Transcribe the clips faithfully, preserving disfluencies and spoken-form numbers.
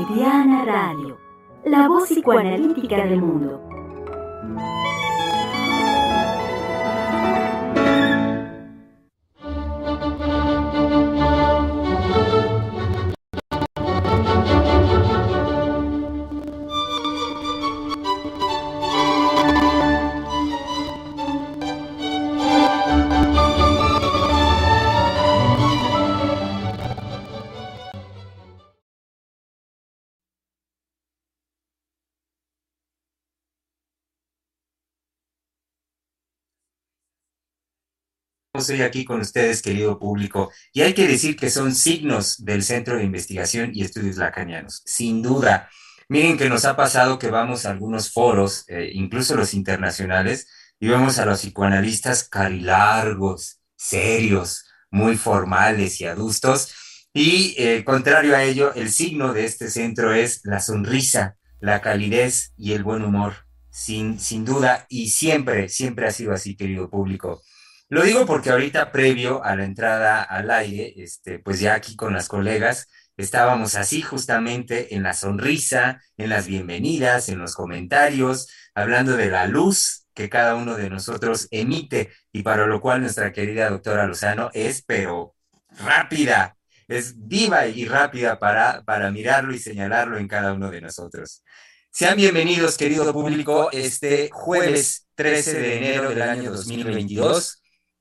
Cotidiana Radio, la voz psicoanalítica del mundo. Estoy aquí con ustedes, querido público, y hay que decir que son signos del Centro de Investigación y Estudios Lacanianos, sin duda. Miren que nos ha pasado que vamos a algunos foros, eh, incluso los internacionales, y vemos a los psicoanalistas carilargos, serios, muy formales y adustos, y eh, contrario a ello, el signo de este centro es la sonrisa, la calidez y el buen humor, sin, sin duda, y siempre, siempre ha sido así, querido público. Lo digo porque ahorita previo a la entrada al aire, este, pues ya aquí con las colegas, estábamos así justamente en la sonrisa, en las bienvenidas, en los comentarios, hablando de la luz que cada uno de nosotros emite y para lo cual nuestra querida doctora Lozano es, pero rápida, es viva y rápida para, para mirarlo y señalarlo en cada uno de nosotros. Sean bienvenidos, querido público, este jueves trece de enero del año dos mil veintidós.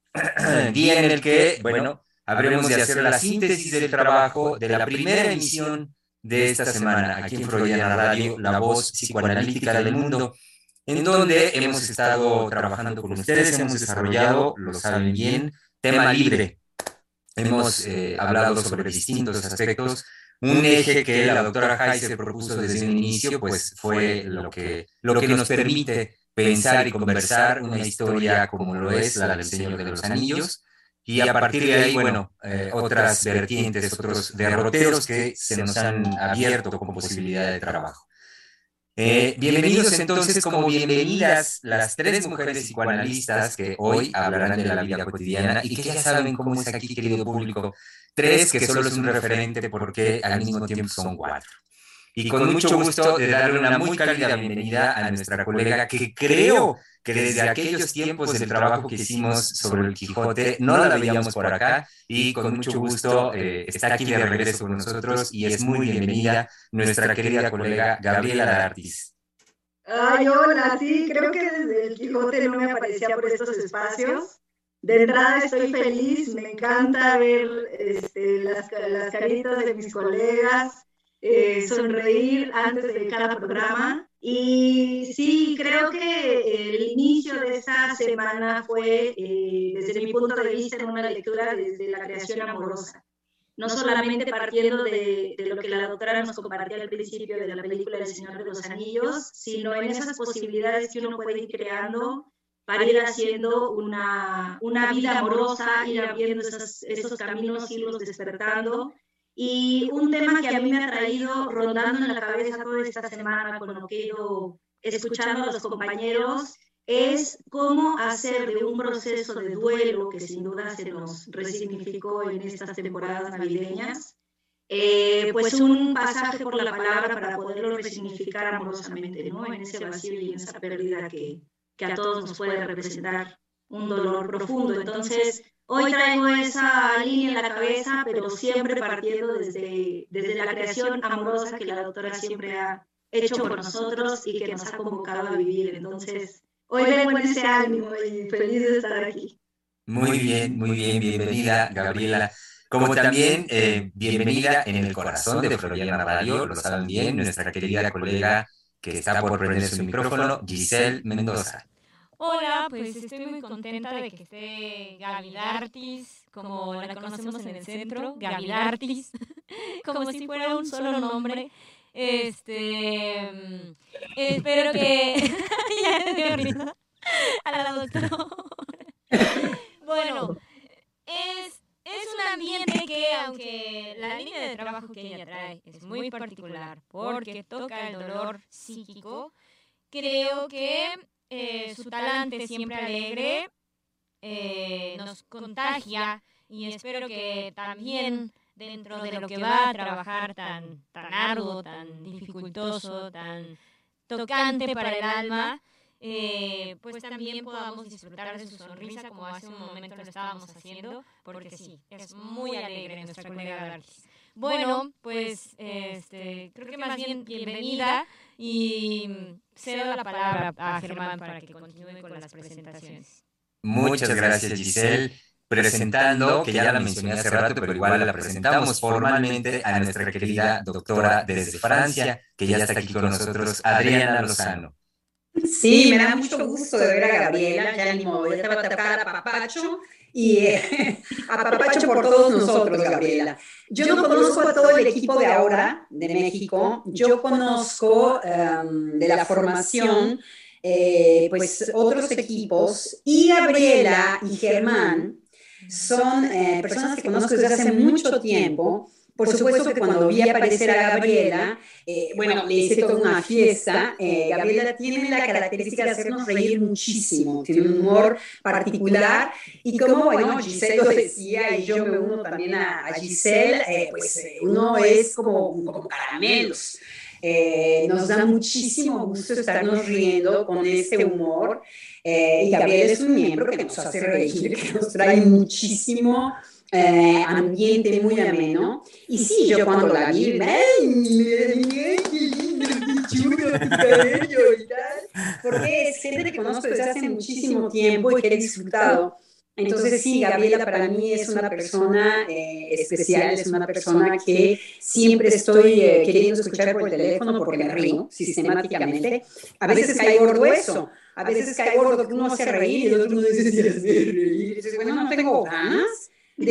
Día en el que, bueno, habremos de hacer la síntesis del trabajo de la primera emisión de esta semana aquí en Freudiana Radio, la voz psicoanalítica del mundo, en donde hemos estado trabajando con ustedes, hemos desarrollado, lo saben bien, tema libre. Hemos eh, hablado sobre distintos aspectos. Un eje que la doctora Heiser propuso desde un inicio, pues fue lo que, lo que nos permite pensar y conversar una historia como lo es la del Señor de los Anillos, y a partir de ahí, bueno, eh, otras vertientes, otros derroteros que se nos han abierto como posibilidad de trabajo. Eh, bienvenidos entonces, como bienvenidas las tres mujeres psicoanalistas que hoy hablarán de la vida cotidiana y que ya saben cómo es aquí, querido público. Tres que solo es un referente porque al mismo tiempo son cuatro. Y con mucho gusto de darle una muy cálida bienvenida a nuestra colega que creo que desde aquellos tiempos del trabajo que hicimos sobre el Quijote no la veíamos por acá, y con mucho gusto eh, está aquí de regreso con nosotros y es muy bienvenida nuestra querida colega Gabriela D'Artis. Ay, hola, sí, creo que desde el Quijote no me aparecía por estos espacios. De entrada estoy feliz, me encanta ver este, las, las caritas de mis colegas, eh, sonreír antes de cada programa. Y sí, creo que el inicio de esta semana fue, eh, desde mi punto de vista, en una lectura desde la creación amorosa. No solamente partiendo de, de lo que la doctora nos compartía al principio de la película El Señor de los Anillos, sino en esas posibilidades que uno puede ir creando para ir haciendo una, una vida amorosa, ir abriendo esos, esos caminos, irlos despertando. Y un tema que a mí me ha traído rondando en la cabeza toda esta semana con lo que he ido escuchando a los compañeros es cómo hacer de un proceso de duelo que sin duda se nos resignificó en estas temporadas navideñas, eh, pues un pasaje por la palabra para poderlo resignificar amorosamente, ¿no? En ese vacío y en esa pérdida que, que a todos nos puede representar un dolor profundo. Entonces, hoy traigo esa línea en la cabeza, pero siempre partiendo desde, desde la creación amorosa que la doctora siempre ha hecho por nosotros y que nos ha convocado a vivir. Entonces, hoy vengo en ese ánimo y feliz de estar aquí. Muy bien, muy bien, bienvenida, Gabriela. Como también eh, bienvenida en el corazón de Freudiana Radio, lo saben bien, nuestra querida colega que está por prender su micrófono, Giselle Mendoza. Hola, pues estoy muy contenta de que esté Gaby D'Artis, como la conocemos en el centro, Gaby D'Artis, como si fuera un solo nombre. Este, mm, espero que ya me dio risa a la doctora. Bueno, es, es un ambiente que, aunque la línea de trabajo que ella trae es muy particular porque toca el dolor psíquico, creo que eh, su talante siempre alegre eh, nos contagia, y espero que también dentro de lo que va a trabajar tan, tan arduo, tan dificultoso, tan tocante para el alma, eh, pues también podamos disfrutar de su sonrisa como hace un momento lo estábamos haciendo, porque sí, es muy alegre nuestra colega Darkis. Bueno, pues este, creo que más bien bienvenida y cedo la palabra a Germán para que continúe con las presentaciones. Muchas gracias, Giselle. Presentando, que ya la mencioné hace rato, pero igual la presentamos formalmente a nuestra querida doctora desde Francia, que ya está aquí con nosotros, Adriana Lozano. Sí, me da mucho gusto de ver a Gabriela, ya ni modo, ya te va a tocar a papacho y eh, a papacho por todos nosotros, Gabriela. Yo no conozco a todo el equipo de ahora, de México, yo conozco um, de la formación, eh, pues otros equipos, y Gabriela y Germán son eh, personas que conozco desde hace mucho tiempo. Por supuesto que cuando vi aparecer a Gabriela, eh, bueno, le hice toda una fiesta. Eh, Gabriela tiene la característica de hacernos reír muchísimo, tiene un humor particular y como, bueno, Giselle lo decía y yo me uno también a, a Giselle, eh, pues eh, uno es como, como caramelos. Eh, nos da muchísimo gusto estarnos riendo con este humor eh, y Gabriela es un miembro que nos hace reír, que nos trae muchísimo Eh, ambiente muy ameno. Y sí, yo cuando la vi, porque es gente que conozco desde hace muchísimo tiempo y que he disfrutado. Entonces sí, Gabriela para mí es una persona eh, especial, es una persona que siempre estoy eh, queriendo escuchar por el teléfono porque me río sistemáticamente. A veces cae gordo eso, a veces cae gordo que uno hace reír y el otro no dice si hace reír. Y dices, bueno, no tengo ganas.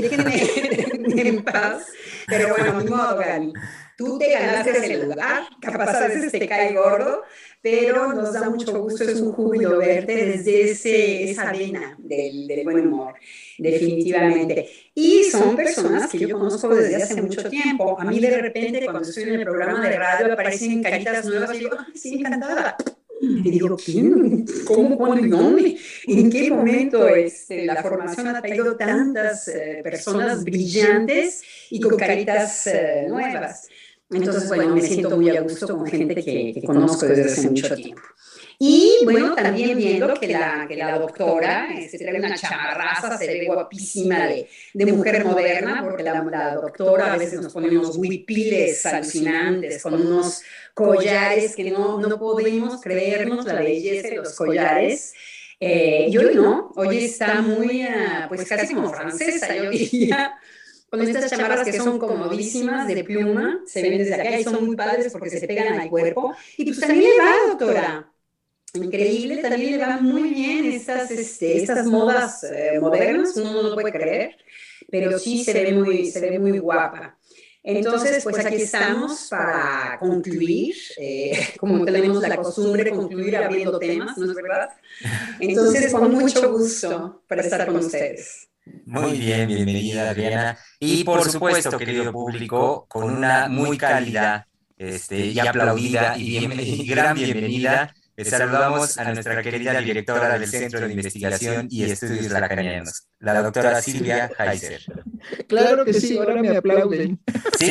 Déjenme en paz, pero bueno, ni modo, Gaby. Tú te ganaste el lugar, capaz a veces te cae gordo, pero nos da mucho gusto, es un júbilo verte desde ese, esa vena del, del buen humor, definitivamente. Y son personas que yo conozco desde hace mucho tiempo. A mí de repente cuando estoy en el programa de radio aparecen caritas nuevas y digo, ¡ay, sí, encantada! Y digo, ¿quién? ¿Cómo? ¿Cuándo y dónde? ¿En qué momento este, la formación ha traído tantas eh, personas brillantes y con caritas eh, nuevas? Entonces, bueno, me siento muy a gusto con gente que, que conozco desde hace mucho tiempo. Y bueno, también viendo que la, que la doctora este, trae una chamarraza, se ve guapísima de, de mujer moderna, porque la, la doctora a veces nos pone unos huipiles alucinantes, con unos collares que no, no podemos creernos la belleza de los collares. Eh, y hoy no, hoy está muy, uh, pues casi como francesa, yo diría, con estas chamarras que son comodísimas, de pluma, se ven desde acá y son muy padres porque se pegan al cuerpo. Y pues también le va, doctora. Increíble, también le van muy bien estas, este, estas modas eh, modernas, uno no lo puede creer, pero sí se ve muy, se ve muy guapa. Entonces, pues aquí estamos para concluir, eh, como tenemos la costumbre de concluir abriendo temas, ¿no es verdad? Entonces, con mucho gusto para estar con ustedes. Muy bien, bienvenida, Adriana. Y por supuesto, querido público, con una muy cálida este, y aplaudida y, bien, y gran bienvenida, les saludamos a nuestra querida directora del Centro de Investigación y Estudios Lacanianos, la doctora Silvia Heiser. Claro que sí, ahora me aplauden. Sí.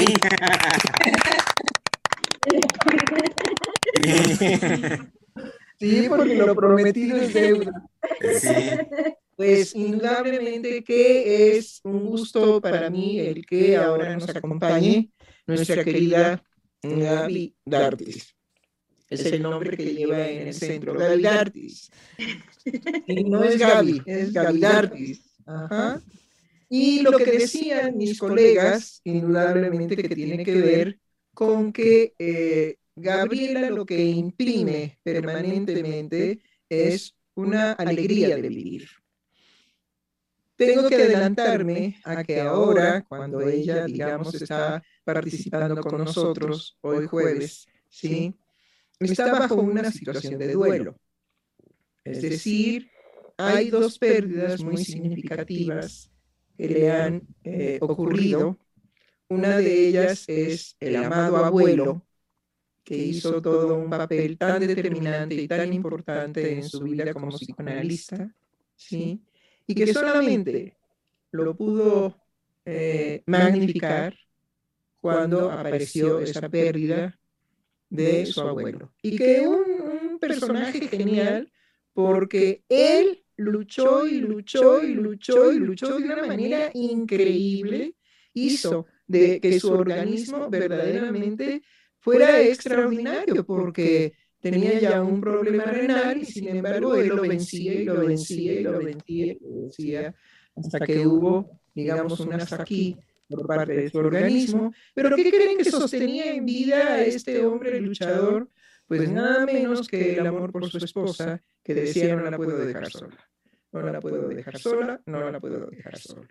Sí, porque lo prometido es deuda. Sí. Pues indudablemente que es un gusto para mí el que ahora nos acompañe nuestra querida Gaby D'Artis. Es el nombre que lleva en el centro, Gaby D'Artis. Y no es Gaby, es Gaby D'Artis. Ajá. Y lo que decían mis colegas, indudablemente que tiene que ver con que eh, Gabriela lo que imprime permanentemente es una alegría de vivir. Tengo que adelantarme a que ahora, cuando ella, digamos, está participando con nosotros hoy jueves, ¿sí?, está bajo una situación de duelo. Es decir, hay dos pérdidas muy significativas que le han eh, ocurrido. Una de ellas es el amado abuelo, que hizo todo un papel tan determinante y tan importante en su vida como psicoanalista, ¿sí?, y que solamente lo pudo eh, eh, magnificar cuando apareció esa pérdida de su abuelo. Y que un, un personaje genial, porque él luchó y luchó y luchó y luchó de una manera increíble, hizo de que su organismo verdaderamente fuera extraordinario, porque tenía ya un problema renal y sin embargo él lo vencía y lo vencía y lo vencía y lo vencía hasta que hubo, digamos, un hasta aquí por parte de su organismo. Pero ¿qué creen que sostenía en vida a este hombre luchador? Pues nada menos que el amor por su esposa, que decía: no la puedo dejar sola, no la puedo dejar sola, no la puedo dejar sola.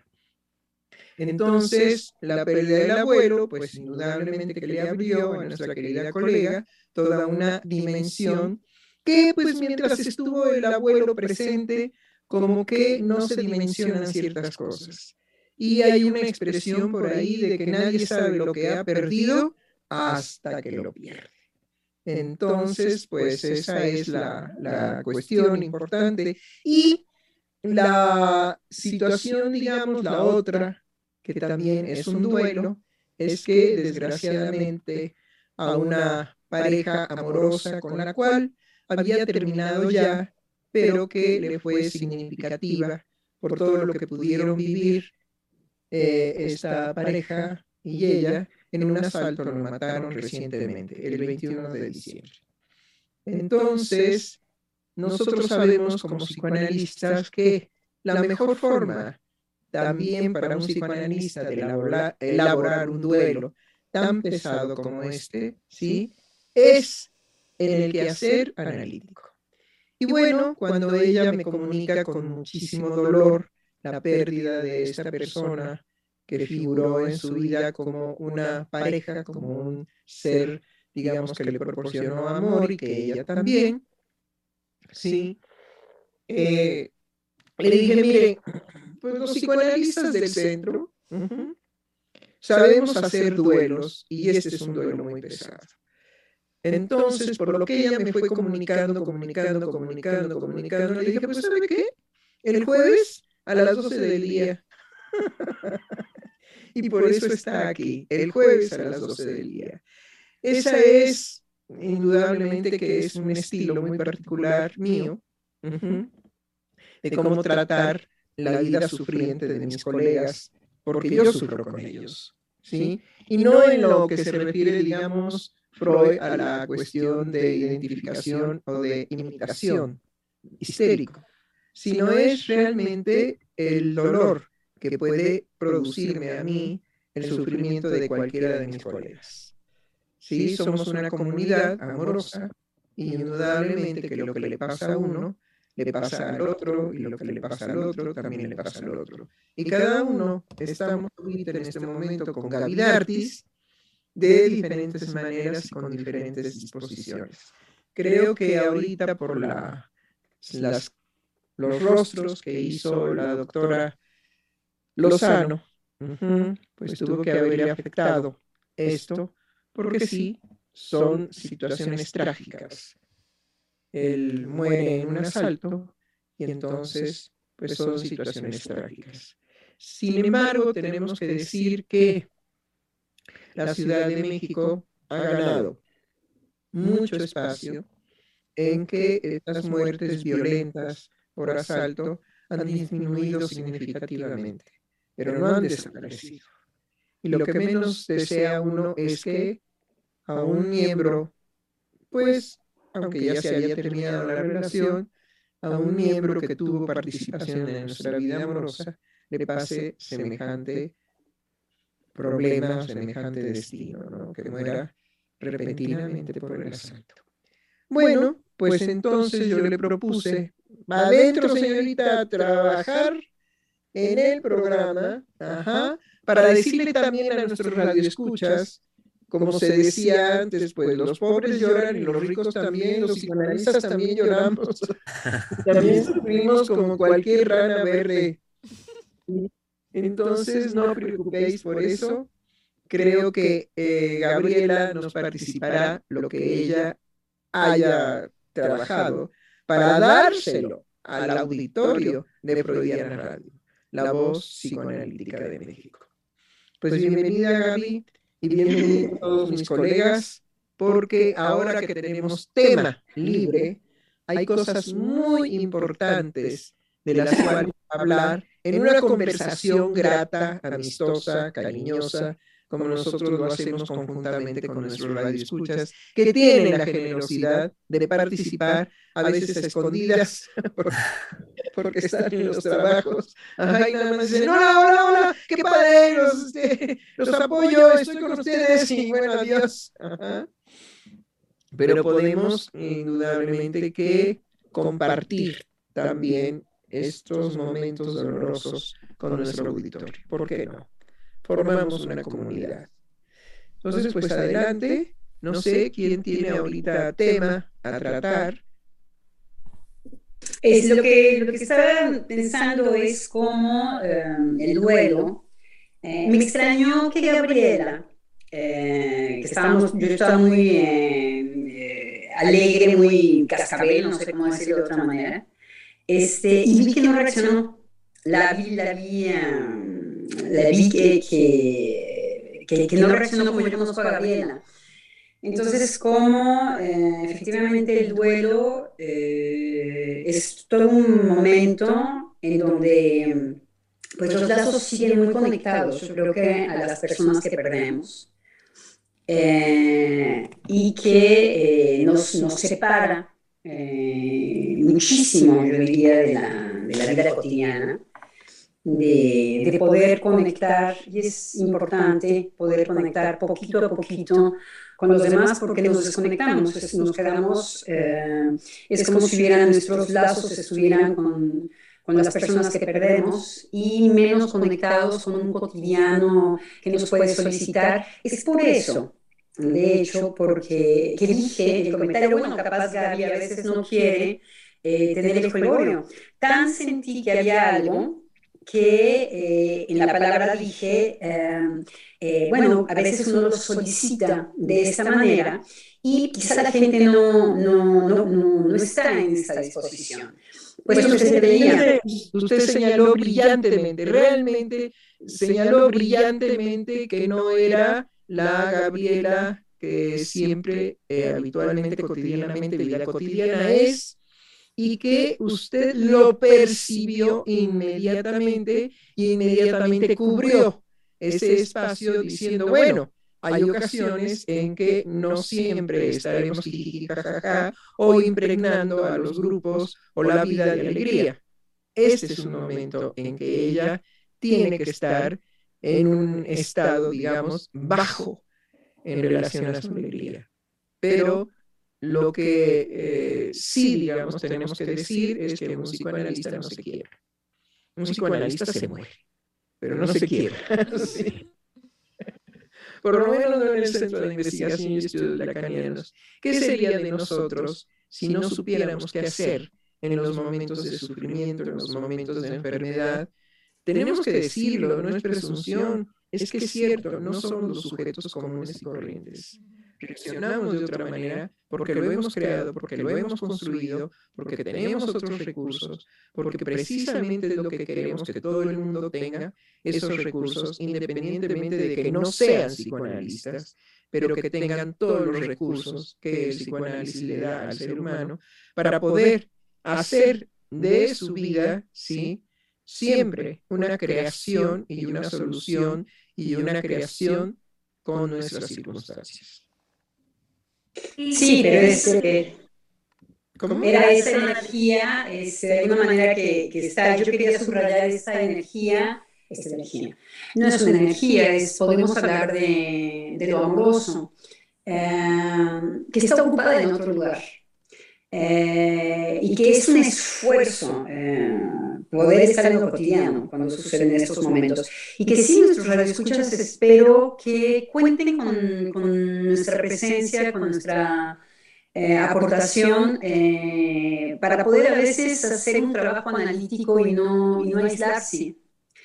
Entonces, la pérdida del abuelo, pues indudablemente que le abrió a nuestra querida colega toda una dimensión que, pues mientras estuvo el abuelo presente, como que no se dimensionan ciertas cosas. Y hay una expresión por ahí de que nadie sabe lo que ha perdido hasta que lo pierde. Entonces, pues esa es la, la cuestión importante. Y la situación, digamos, la otra, que también es un duelo, es que desgraciadamente a una pareja amorosa con la cual había terminado ya, pero que le fue significativa por todo lo que pudieron vivir eh, esta pareja y ella, en un asalto lo mataron recientemente, el veintiuno de diciembre. Entonces, nosotros sabemos como psicoanalistas que la mejor forma también para un psicoanalista de elaborar, elaborar un duelo tan pesado como este, ¿sí?, es en el quehacer analítico. Y bueno, cuando ella me comunica con muchísimo dolor la pérdida de esta persona que figuró en su vida como una pareja, como un ser, digamos, que le proporcionó amor y que ella también, ¿sí? Eh, le dije, mire, pues los psicoanalistas del centro uh-huh, sabemos hacer duelos y este es un duelo muy pesado. Entonces, por lo que ella me fue comunicando, comunicando, comunicando, comunicando, le dije, pues ¿sabe qué? El jueves a las doce del día. Y por eso está aquí, el jueves a las doce del día. Esa es, indudablemente, que es un estilo muy particular mío, uh-huh, de cómo tratar la vida sufriente de mis colegas, porque yo sufro con ellos, ¿sí? Y no en lo que se refiere, digamos, Freud a la cuestión de identificación o de imitación histérico, sino es realmente el dolor que puede producirme a mí el sufrimiento de cualquiera de mis colegas. Sí, somos una comunidad amorosa y indudablemente que lo que le pasa a uno le pasa al otro y lo que le pasa al otro también le pasa al otro. Y cada uno estamos ahorita en este momento con Gavidartis de diferentes maneras y con diferentes disposiciones. Creo que ahorita por la, las, los rostros que hizo la doctora Lozano, uh-huh, pues tuvo que haberle afectado esto, porque sí, son situaciones trágicas. Él muere en un asalto y entonces pues son situaciones trágicas. Sin embargo, tenemos que decir que la Ciudad de México ha ganado mucho espacio en que estas muertes violentas por asalto han disminuido significativamente, pero no han desaparecido. Y lo que menos desea uno es que a un miembro, pues, aunque ya se haya terminado la relación, a un miembro que tuvo participación en nuestra vida amorosa, le pase semejante problema, semejante destino, ¿no? Que muera repentinamente por el asalto. Bueno, pues entonces yo le propuse, adentro, señorita, a trabajar en el programa, ajá, para decirle también a nuestros radioescuchas, como se decía antes, pues los pobres lloran y los ricos también, los psicoanalistas también lloramos, también sufrimos como cualquier rana verde. Entonces no os preocupéis por eso. Creo que eh, Gabriela nos participará lo que ella haya trabajado para dárselo al auditorio de Freudiana Radio, la voz psicoanalítica de México. Pues bienvenida, Gaby, y bienvenidos a todos mis colegas, porque ahora que tenemos tema libre, hay cosas muy importantes de las cuales hablar en una conversación grata, amistosa, cariñosa, como nosotros lo hacemos conjuntamente con nuestros radioescuchas, que tienen la generosidad de participar, a veces a escondidas, porque, porque están en los trabajos. Ajá, y nada más dicen, hola, hola, hola, qué padre, los, este, los apoyo, estoy con ustedes, y bueno, adiós. Ajá. Pero podemos, indudablemente, que compartir también estos momentos dolorosos con nuestro auditorio. ¿Por qué no? Formamos una comunidad. Entonces, pues adelante. No sé quién tiene ahorita tema a tratar. Es lo que, lo que estaba pensando es cómo eh, el duelo. Eh, me extrañó que Gabriela, eh, que estábamos, yo estaba muy eh, eh, alegre, muy cascabel, no sé cómo decirlo de otra manera, este, y vi que no reaccionó. La vi, la vi, um, la vi que, que, que, que no reaccionó como yo conozco a Gabriela. Entonces, como eh, efectivamente el duelo eh, es todo un momento en donde pues, los lazos siguen muy conectados, yo creo que a las personas que perdemos, eh, y que eh, nos, nos separa eh, muchísimo, yo diría, de la, de la vida cotidiana. De, de poder conectar, y es importante poder conectar poquito a poquito con los demás, porque nos desconectamos, es, nos quedamos, eh, es como si hubieran nuestros lazos estuvieran con, con las personas que perdemos y menos conectados con un cotidiano que nos puede solicitar. Es por eso, de hecho, porque que dije el comentario, bueno, capaz Gaby a veces no quiere eh, tener el jolgorio. Tan sentí que había algo que eh, en la palabra dije, eh, eh, bueno, a veces uno lo solicita de esta manera y quizá la gente no, no, no, no, no está en esta disposición. Pues Bueno, usted usted, debería. usted señaló brillantemente, realmente señaló brillantemente que no era la Gabriela que siempre, eh, habitualmente, cotidianamente, vida cotidiana es, y que usted lo percibió inmediatamente y inmediatamente cubrió ese espacio diciendo, bueno, hay ocasiones en que no siempre estaremos jijijijajaja o impregnando a los grupos o la vida de alegría. Este es un momento en que ella tiene que estar en un estado, digamos, bajo en relación a su alegría. Pero lo que eh, sí, digamos, tenemos que decir es que un psicoanalista no se quiebra. Un psicoanalista se muere, pero no se quiebra. Sí. Por lo menos no en el Centro de Investigación y Estudios Lacanianos. ¿Qué sería de nosotros si no supiéramos qué hacer en los momentos de sufrimiento, en los momentos de enfermedad? Tenemos que decirlo, no es presunción, es que es cierto, no somos los sujetos comunes y corrientes. Reaccionamos de otra manera porque lo hemos creado, porque lo hemos construido, porque tenemos otros recursos, porque precisamente es lo que queremos que todo el mundo tenga, esos recursos, independientemente de que no sean psicoanalistas, pero que tengan todos los recursos que el psicoanálisis le da al ser humano para poder hacer de su vida, ¿sí?, siempre una creación y una solución y una creación con nuestras circunstancias. Sí, pero es, eh, ¿Cómo? era esa energía, es, de alguna manera que, que está, yo quería subrayar esta energía, esta energía, no es una energía, es, podemos hablar de, de lo amoroso, eh, que está ocupada en otro lugar. Eh, y que es un esfuerzo eh, poder estar en lo cotidiano cuando suceden estos momentos. Y que sí, nuestros radioescuchas, espero que cuenten con, con nuestra presencia, con nuestra eh, aportación, eh, para poder a veces hacer un trabajo analítico y no, y no aislarse.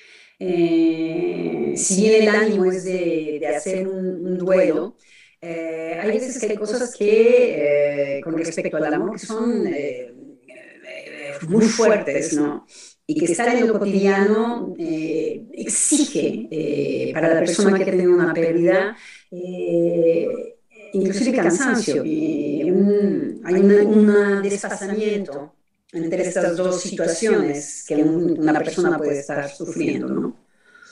Eh, si bien el ánimo es de, de hacer un, un duelo, Eh, hay veces que hay cosas que, eh, con respecto al amor, que son eh, eh, muy fuertes, ¿no? y que estar en lo cotidiano eh, exige eh, para la persona que ha tenido una pérdida, eh, inclusive cansancio, y un, hay un desfasamiento entre estas dos situaciones que un, una persona puede estar sufriendo, ¿no?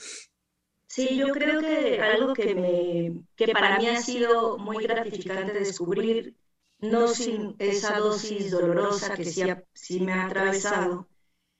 Sí, yo creo que algo que, me, que para mí ha sido muy gratificante descubrir, no sin esa dosis dolorosa que sí, ha, sí me ha atravesado,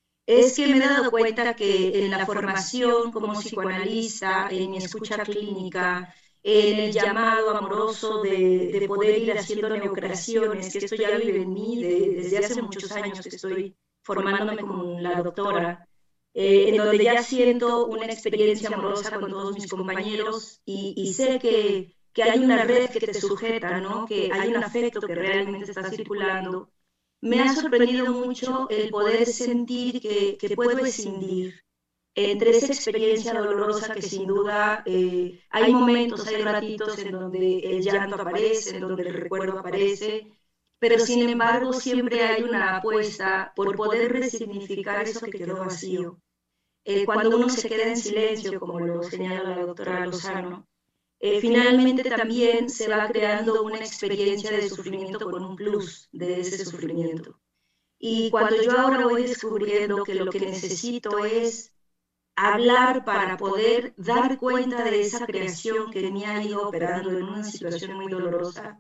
es que me he dado cuenta que en la formación como psicoanalista, en mi escucha clínica, en el llamado amoroso de, de poder ir haciendo neocreaciones, que esto ya vive en mí de, desde hace muchos años que estoy formándome como la doctora, eh, en donde ya siento una experiencia amorosa con todos mis compañeros y, y sé que, que hay una red que te sujeta, ¿no? Que hay un afecto que realmente está circulando. Me ha sorprendido mucho el poder sentir que, que puedo escindir entre esa experiencia dolorosa que sin duda eh, hay momentos, hay ratitos en donde el llanto aparece, en donde el recuerdo aparece, pero sin embargo siempre hay una apuesta por poder resignificar eso que quedó vacío. Eh, cuando uno se queda en silencio, como lo señala la doctora Lozano, eh, finalmente también se va creando una experiencia de sufrimiento con un plus de ese sufrimiento. Y cuando yo ahora voy descubriendo que lo que necesito es hablar para poder dar cuenta de esa creación que me ha ido operando en una situación muy dolorosa,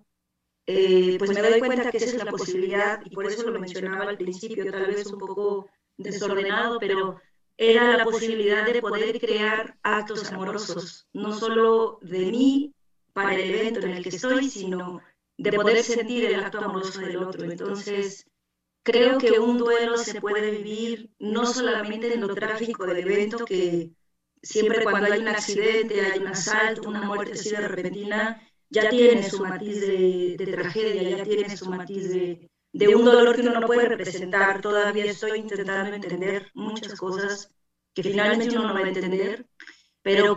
eh, pues me doy cuenta que esa es la posibilidad, y por eso lo mencionaba al principio, tal vez un poco desordenado, pero era la posibilidad de poder crear actos amorosos, no solo de mí para el evento en el que estoy, sino de poder sentir el acto amoroso del otro. Entonces, creo que un duelo se puede vivir no solamente en lo trágico del evento, que siempre cuando hay un accidente, hay un asalto, una muerte así de repentina, ya tiene su matiz de, de tragedia, ya tiene su matiz de, de un dolor que uno no puede representar. Todavía estoy intentando entender muchas cosas que finalmente uno no va a entender, pero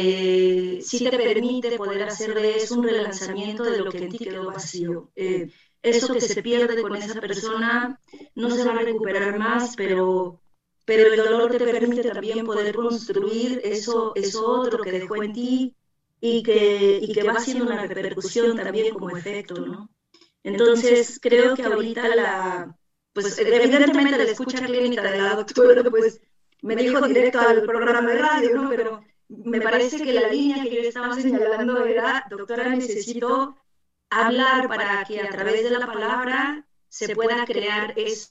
que sí te permite poder hacer de eso un relanzamiento de lo que en ti quedó vacío. Eh, eso que se pierde con esa persona no se va a recuperar más, pero, pero el dolor te permite también poder construir eso, eso otro que dejó en ti y que, y que va haciendo una repercusión también como efecto, ¿no? Entonces, creo que ahorita la, pues evidentemente la escucha clínica de la doctora, pues me dijo directo al programa de radio, ¿no? Pero me parece que la línea que yo estaba señalando era, doctora, necesito hablar para que a través de la palabra se pueda crear eso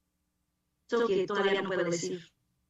que todavía no puedo decir.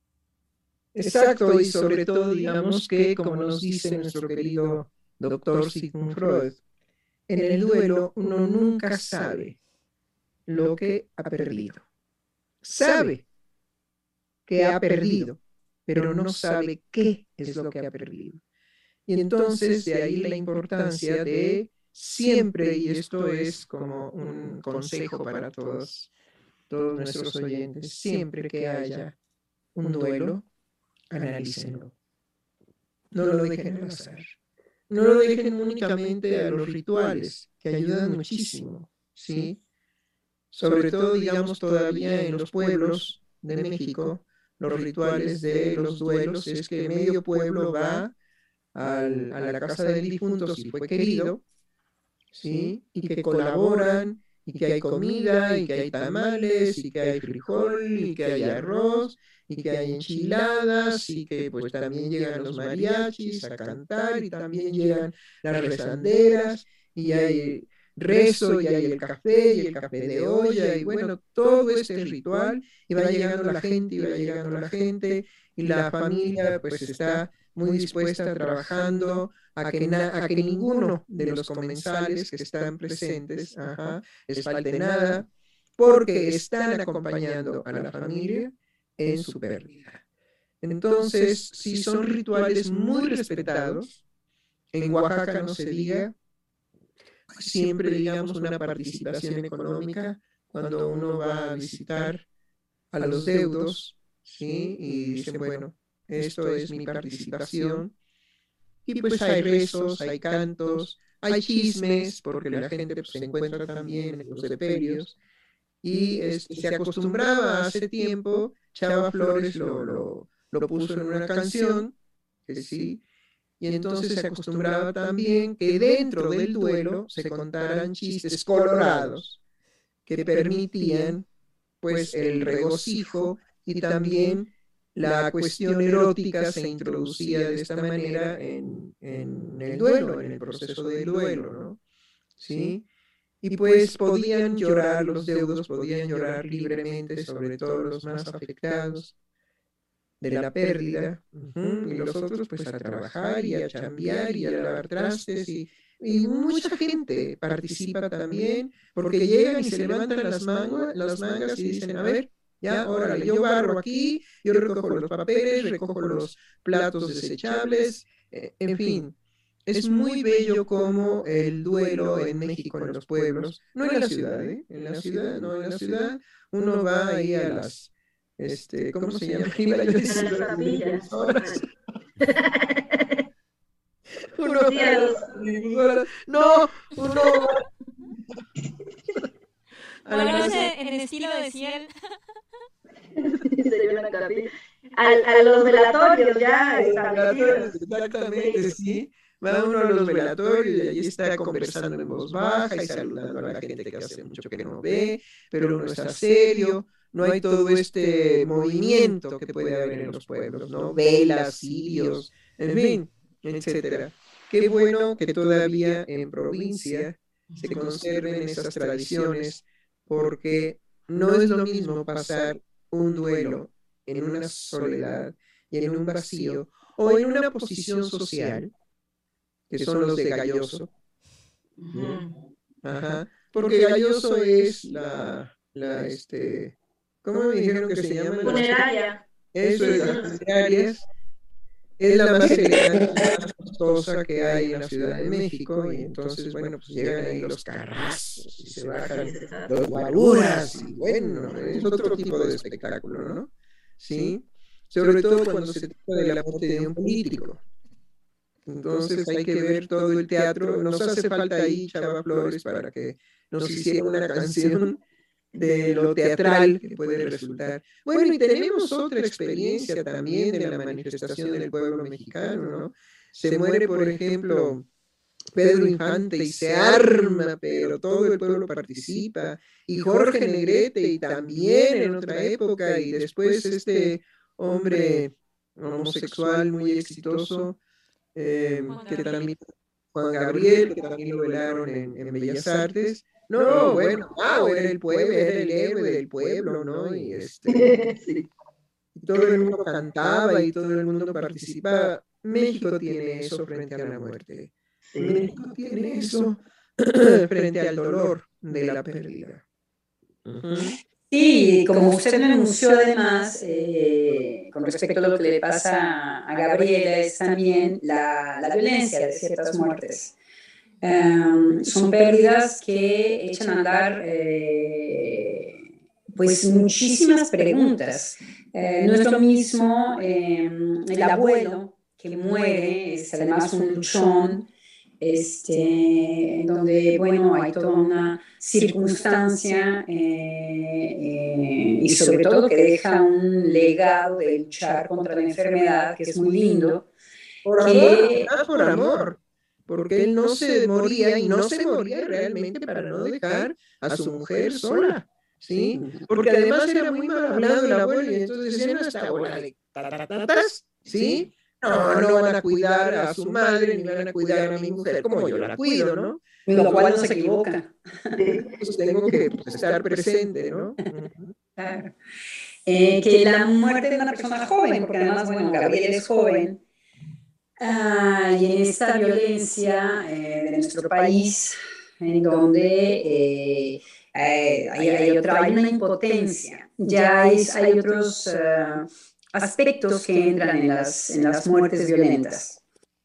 Exacto, y sobre todo, digamos que, como nos dice nuestro querido doctor Sigmund Freud, en el duelo uno nunca sabe lo que ha perdido. Sabe que ha perdido, pero no sabe qué es lo que ha perdido. Y entonces de ahí la importancia de siempre, y esto es como un consejo para todos, todos nuestros oyentes, siempre que haya un duelo, analícenlo. No lo dejen al azar. No lo dejen únicamente a los rituales, que ayudan muchísimo, ¿sí? Sobre todo, digamos, todavía en los pueblos de México, los rituales de los duelos es que medio pueblo va al, a la casa del difunto si fue querido, ¿sí? Y que colaboran, y que hay comida, y que hay tamales, y que hay frijol, y que hay arroz, y que hay enchiladas, y que pues también llegan los mariachis a cantar, y también llegan las rezanderas, y hay rezo, y hay el café, y el café de olla, y bueno, todo este ritual, y va llegando la gente, y va llegando la gente, y la familia pues está muy dispuesta, trabajando, a que, na, a que ninguno de los comensales que están presentes ajá, les falte nada, porque están acompañando a la familia en su pérdida. Entonces, si son rituales muy respetados, en Oaxaca no se diga, siempre digamos una participación económica cuando uno va a visitar a los deudos, ¿sí? Y dicen, bueno, esto es mi participación. Y pues hay rezos, hay cantos, hay chismes, porque la gente pues, se encuentra también en los sepelios, y este, se acostumbraba hace tiempo, Chava Flores lo, lo, lo puso en una canción, que sí, y entonces se acostumbraba también que dentro del duelo se contaran chistes colorados que permitían pues el regocijo y también la cuestión erótica se introducía de esta manera en, en el duelo, en el proceso del duelo, ¿no? ¿Sí? Y pues podían llorar los deudos, podían llorar libremente, sobre todo los más afectados de la pérdida, uh-huh, y los otros pues a trabajar y a chambear y a lavar trastes y, y mucha gente participa también porque llegan y se levantan las, mango, las mangas y dicen, a ver, ya, órale, yo barro aquí, yo recojo los papeles, recojo los platos desechables, eh, en fin. Es muy bello como el duelo en México, en los pueblos, no en la ciudad, ¿eh? En la ciudad, no, en la ciudad uno va ahí a las... Este, ¿cómo se llama? Iba yo a decir, A las papillas. horas. Uno Sí, a los- horas. No, uno a la Bueno, mesa. ese en el estilo de Ciel. sería una capilla. Al- a los velatorios ya Velatorios, establecidos. exactamente, sí. Va uno a los velatorios y allí está conversando en voz baja y saludando a la gente que hace mucho que no ve, pero uno está serio, no hay todo este movimiento que puede haber en los pueblos, ¿no? Velas, cirios, en fin, etcétera. Qué bueno que todavía en provincia se conserven esas tradiciones, porque no es lo mismo pasar un duelo en una soledad y en un vacío o en una posición social, que son los de Galloso. Ujú. Ajá, porque Galloso es la, la, este, ¿cómo me dijeron que se llama? La- Funeraria. Eso es, las funerarias. Es la más elegante, la más costosa que hay en la Ciudad de México, y entonces, bueno, pues llegan ahí los carrazos y se bajan los guaruras, y bueno, es otro tipo de espectáculo, ¿no? ¿Sí? Sobre todo cuando se trata de la muerte de un político. Entonces hay que ver todo el teatro. Nos hace falta ahí Chava Flores para que nos hiciera una canción de lo teatral que puede resultar. Bueno, y tenemos otra experiencia también de la manifestación del pueblo mexicano, ¿no? Se muere, por ejemplo, Pedro Infante y se arma, pero todo el pueblo participa, y Jorge Negrete, y también en otra época, y después este hombre homosexual muy exitoso, eh, que también, Juan Gabriel, que también lo velaron en, en Bellas Artes. No, bueno, wow, era el pueblo, era el héroe del pueblo, ¿no? Y este, Sí. y todo el mundo cantaba y todo el mundo participaba. México tiene eso frente a la muerte. Sí. México tiene eso frente al dolor de la pérdida. Ujú. Sí, como usted me anunció además, eh, con respecto a lo que le pasa a Gabriela, es también la, la violencia de ciertas muertes. Um, son pérdidas que echan a andar eh, pues muchísimas preguntas. Eh, no es lo mismo eh, el abuelo que muere, es además un luchón, este, donde, bueno, hay toda una circunstancia eh, eh, y sobre todo que deja un legado de luchar contra la enfermedad, que es muy lindo. Por que, amor, por amor, porque él no se moría y no se moría realmente para no dejar a su mujer sola, ¿sí? Porque además era muy mal hablado el abuelo, y entonces decían, no, esta bola de tatatatas, ¿sí? No, no van a cuidar a su madre, ni van a cuidar a mi mujer como yo la cuido, ¿no? lo cual no se equivoca. Entonces tengo que pues, estar presente, ¿no? Claro. Eh, que la muerte de una persona joven, porque además, bueno, Gabriel es joven, ah, y en esta violencia eh, de nuestro país, en donde eh, eh, hay, hay, otra, hay una impotencia, ya hay, hay otros uh, aspectos que entran en las, en las muertes violentas,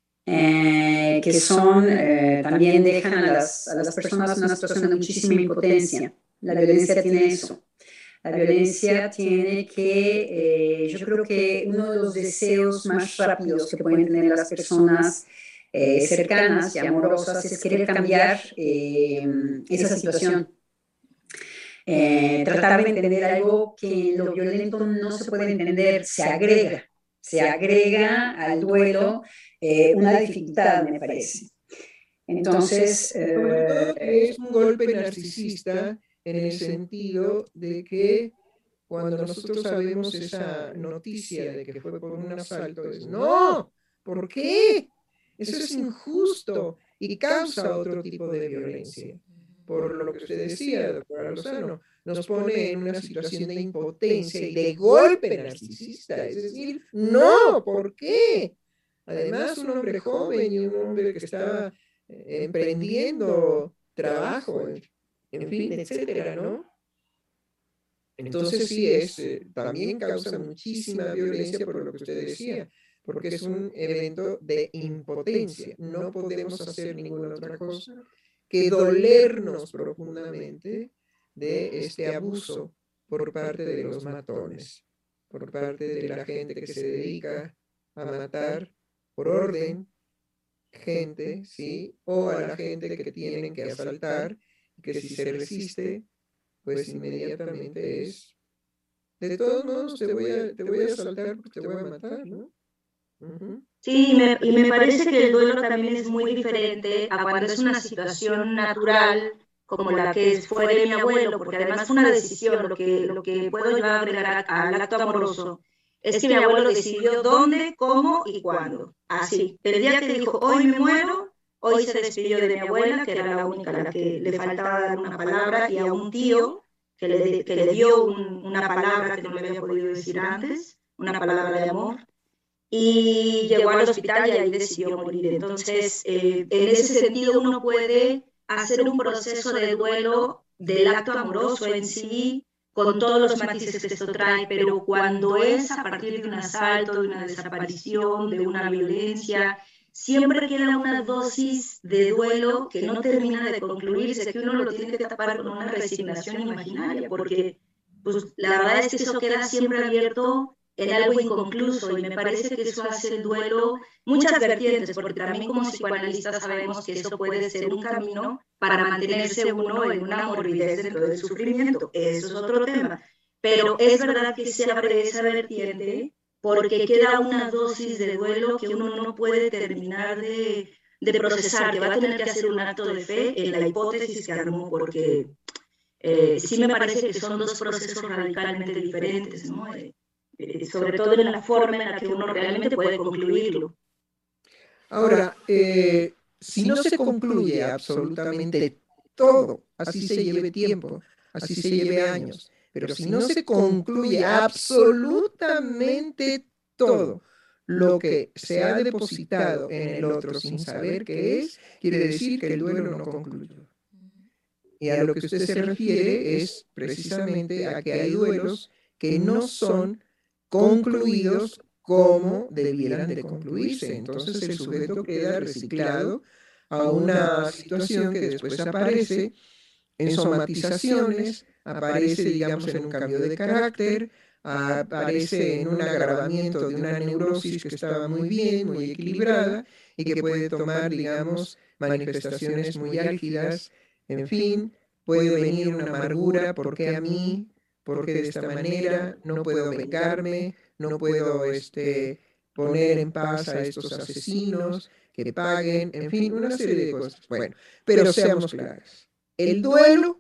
eh, que son, eh, también dejan a las, a las personas en una situación de muchísima impotencia. La violencia tiene eso. La violencia tiene que, eh, yo creo que uno de los deseos más rápidos que pueden tener las personas eh, cercanas y amorosas es querer cambiar eh, esa situación. Eh, tratar de entender algo que en lo violento no se puede entender, se agrega, se agrega al duelo eh, una dificultad, me parece. Entonces, Sobre todo que eh, es un golpe narcisista en el sentido de que cuando nosotros sabemos esa noticia de que fue por un asalto, es, no, ¿por qué? Eso es injusto y causa otro tipo de violencia. Por lo que usted decía, doctora Lozano, nos pone en una situación de impotencia y de golpe narcisista. Es decir, no, ¿por qué? Además, un hombre joven y un hombre que estaba eh, emprendiendo trabajo, en, en fin, etcétera, ¿no? Entonces sí, es, eh, también causa muchísima violencia por lo que usted decía, porque es un evento de impotencia. No podemos hacer ninguna otra cosa que dolernos profundamente de este abuso por parte de los matones, por parte de la gente que se dedica a matar por orden gente, ¿sí? O a la gente que tienen que asaltar, que si se resiste, pues inmediatamente es, de todos modos te voy a, te voy a asaltar porque te voy a matar, ¿no? Uh-huh. Sí, y me, y me parece que el duelo también es muy diferente a cuando es una situación natural como la que fue de mi abuelo, porque además fue una decisión. Lo que, lo que puedo yo agregar al acto amoroso es que mi abuelo decidió dónde, cómo y cuándo. Así, el día que dijo, hoy me muero, hoy se despidió de mi abuela, que era la única a la que le faltaba dar una palabra, y a un tío que le, que le dio un, una palabra que no le había podido decir antes, una palabra de amor. Y llegó al hospital y ahí decidió morir. Entonces, eh, en ese sentido, uno puede hacer un proceso de duelo del acto amoroso en sí, con todos los matices que esto trae, pero cuando es a partir de un asalto, de una desaparición, de una violencia, siempre queda una dosis de duelo que no termina de concluirse, que uno lo tiene que tapar con una resignación imaginaria, porque pues, la verdad es que eso queda siempre abierto en algo inconcluso, y me parece que eso hace el duelo muchas vertientes, porque también como psicoanalistas sabemos que eso puede ser un camino para mantenerse uno en una morbidez dentro del sufrimiento. Eso es otro tema. Pero es verdad que se abre esa vertiente porque queda una dosis de duelo que uno no puede terminar de, de procesar, que va a tener que hacer un acto de fe en la hipótesis que armó, porque eh, sí me parece que son dos procesos radicalmente diferentes, ¿no? Eh, Eh, sobre todo en la forma en la que uno realmente puede concluirlo. Ahora, eh, si no se concluye absolutamente todo, así se lleve tiempo, así se lleve años, pero si no se concluye absolutamente todo lo que se ha depositado en el otro sin saber qué es, quiere decir que el duelo no concluyó. Y a lo que usted se refiere es precisamente a que hay duelos que no son concluidos como debieran de concluirse. Entonces el sujeto queda reciclado a una situación que después aparece en somatizaciones, aparece, digamos, en un cambio de carácter, aparece en un agravamiento de una neurosis que estaba muy bien, muy equilibrada, y que puede tomar, digamos, manifestaciones muy álgidas. En fin, puede venir una amargura, ¿por qué a mí? ¿Por qué de esta manera? No puedo vengarme, no puedo este, poner en paz a estos asesinos, que paguen, en fin, una serie de cosas. Bueno, pero seamos claros. El duelo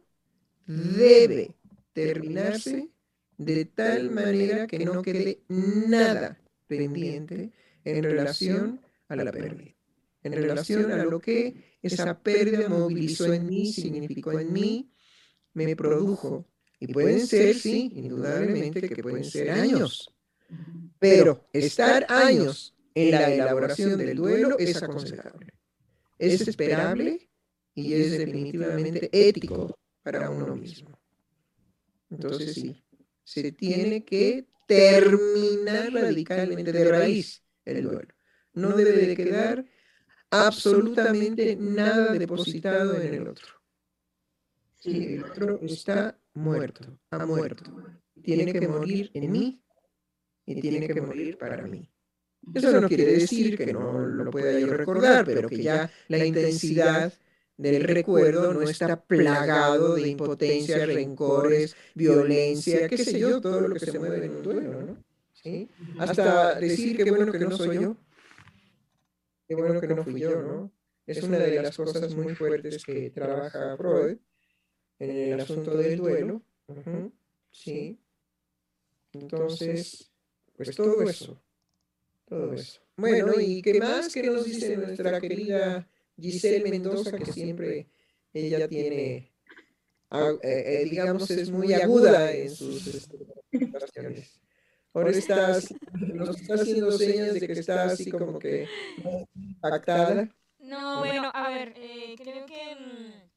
debe terminarse de tal manera que no quede nada pendiente en relación a la pérdida, en relación a lo que esa pérdida movilizó en mí, significó en mí, me produjo. Y pueden ser, sí, indudablemente que pueden ser años, pero estar años en la elaboración del duelo es aconsejable, es esperable y es definitivamente ético para uno mismo. Entonces sí, se tiene que terminar radicalmente de raíz el duelo. No debe de quedar absolutamente nada depositado en el otro. Sí, el otro está muerto, ha muerto. Tiene que morir en mí y tiene que morir para mí. Eso no quiere decir que no lo pueda yo recordar, pero que ya la intensidad del recuerdo no está plagado de impotencia, rencores, violencia, qué sé yo, todo lo que se mueve en un duelo, ¿no? ¿Sí? Hasta decir qué bueno que no soy yo, qué bueno que no fui yo, ¿no? Es una de las cosas muy fuertes que trabaja Freud en el asunto del duelo. Ujú, sí. Entonces, pues todo eso, todo eso. Bueno, ¿y qué más que nos dice nuestra querida Giselle Mendoza, que siempre ella tiene, ah, eh, eh, digamos, es muy aguda en sus este, presentaciones? Ahora estás, nos está haciendo señas de que está así como que impactada. No, bueno, a ver, eh, creo que mm,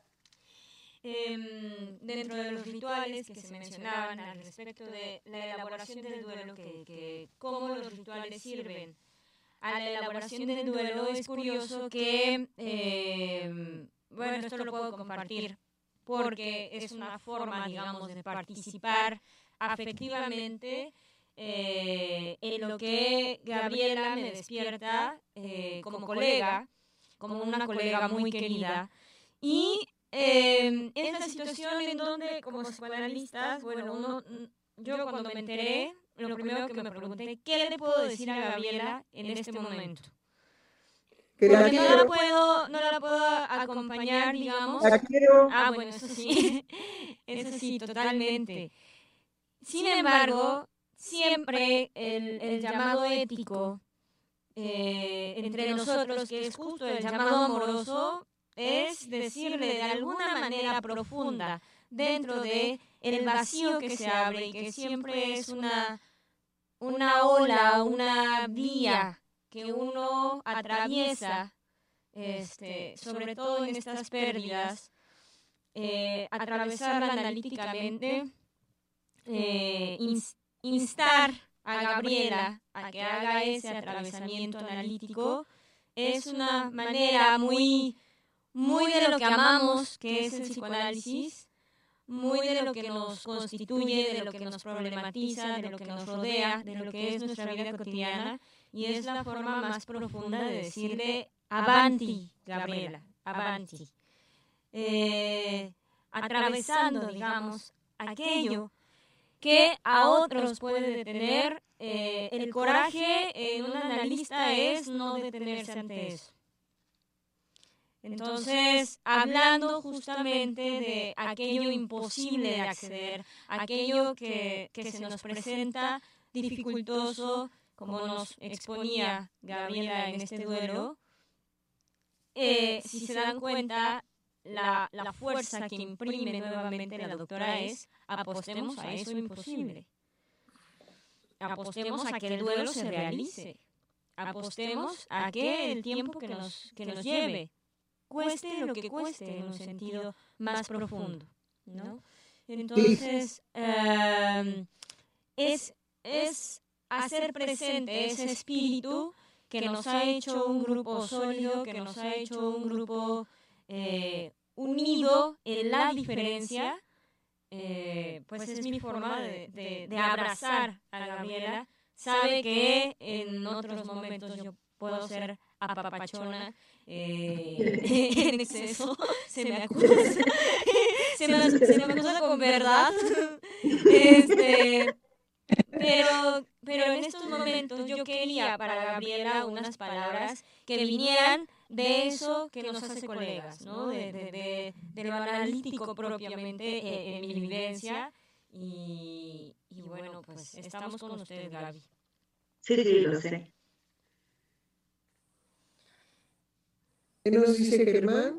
em, dentro de los rituales que se mencionaban al respecto de la elaboración del duelo, que, que cómo los rituales sirven a la elaboración del duelo, es curioso que, em, bueno, esto lo puedo compartir porque es una forma, digamos, de participar afectivamente eh, en lo que Gabriela me despierta eh, como colega, como una colega muy querida. Y eh, es la situación en donde, como psicoanalistas, bueno, uno, yo cuando me enteré, lo primero que me pregunté, ¿qué le puedo decir a Gabriela en este momento? Que la Porque no la quiero, puedo, no la puedo acompañar, digamos. la quiero. Ah, bueno, eso sí, eso sí, totalmente. Sin embargo, siempre el, el llamado ético eh, entre nosotros, que es justo el llamado amoroso, es decirle de alguna manera profunda, dentro de el vacío que se abre y que siempre es una, una ola, una vía que uno atraviesa, este, sobre todo en estas pérdidas, eh, atravesarla analíticamente, eh, ins- instar a Gabriela a que haga ese atravesamiento analítico, es una manera muy, muy de lo que amamos, que es el psicoanálisis, muy de lo que nos constituye, de lo que nos problematiza, de lo que nos rodea, de lo que es nuestra vida cotidiana, y es la forma más profunda de decirle avanti, Gabriela, avanti. Eh, atravesando, digamos, aquello que a otros puede detener, eh, el coraje en un analista es no detenerse ante eso. Entonces, hablando justamente de aquello imposible de acceder, aquello que, que se nos presenta dificultoso, como nos exponía Gabriela en este duelo, eh, si se dan cuenta, la, la fuerza que imprime nuevamente la doctora es: apostemos a eso imposible. Apostemos a que el duelo se realice. Apostemos a que el tiempo que nos, que nos lleve, cueste lo que cueste, en un sentido más profundo, ¿no? Entonces, eh, es, es hacer presente ese espíritu que nos ha hecho un grupo sólido, que nos ha hecho un grupo eh, unido en la diferencia. Eh, pues es mi forma de, de, de abrazar a Gabriela. Sabe que en otros momentos yo puedo ser apapachona eh, en exceso, se me acusa, se me, se me acusa con verdad, este, pero, pero en estos momentos yo quería para Gabriela unas palabras que vinieran de eso que nos hace colegas, ¿no? De, de, de, de lo analítico propiamente eh, en mi vivencia, y, y bueno, pues estamos con ustedes, Gaby. Sí, sí, lo sé. ¿Qué nos dice Germán?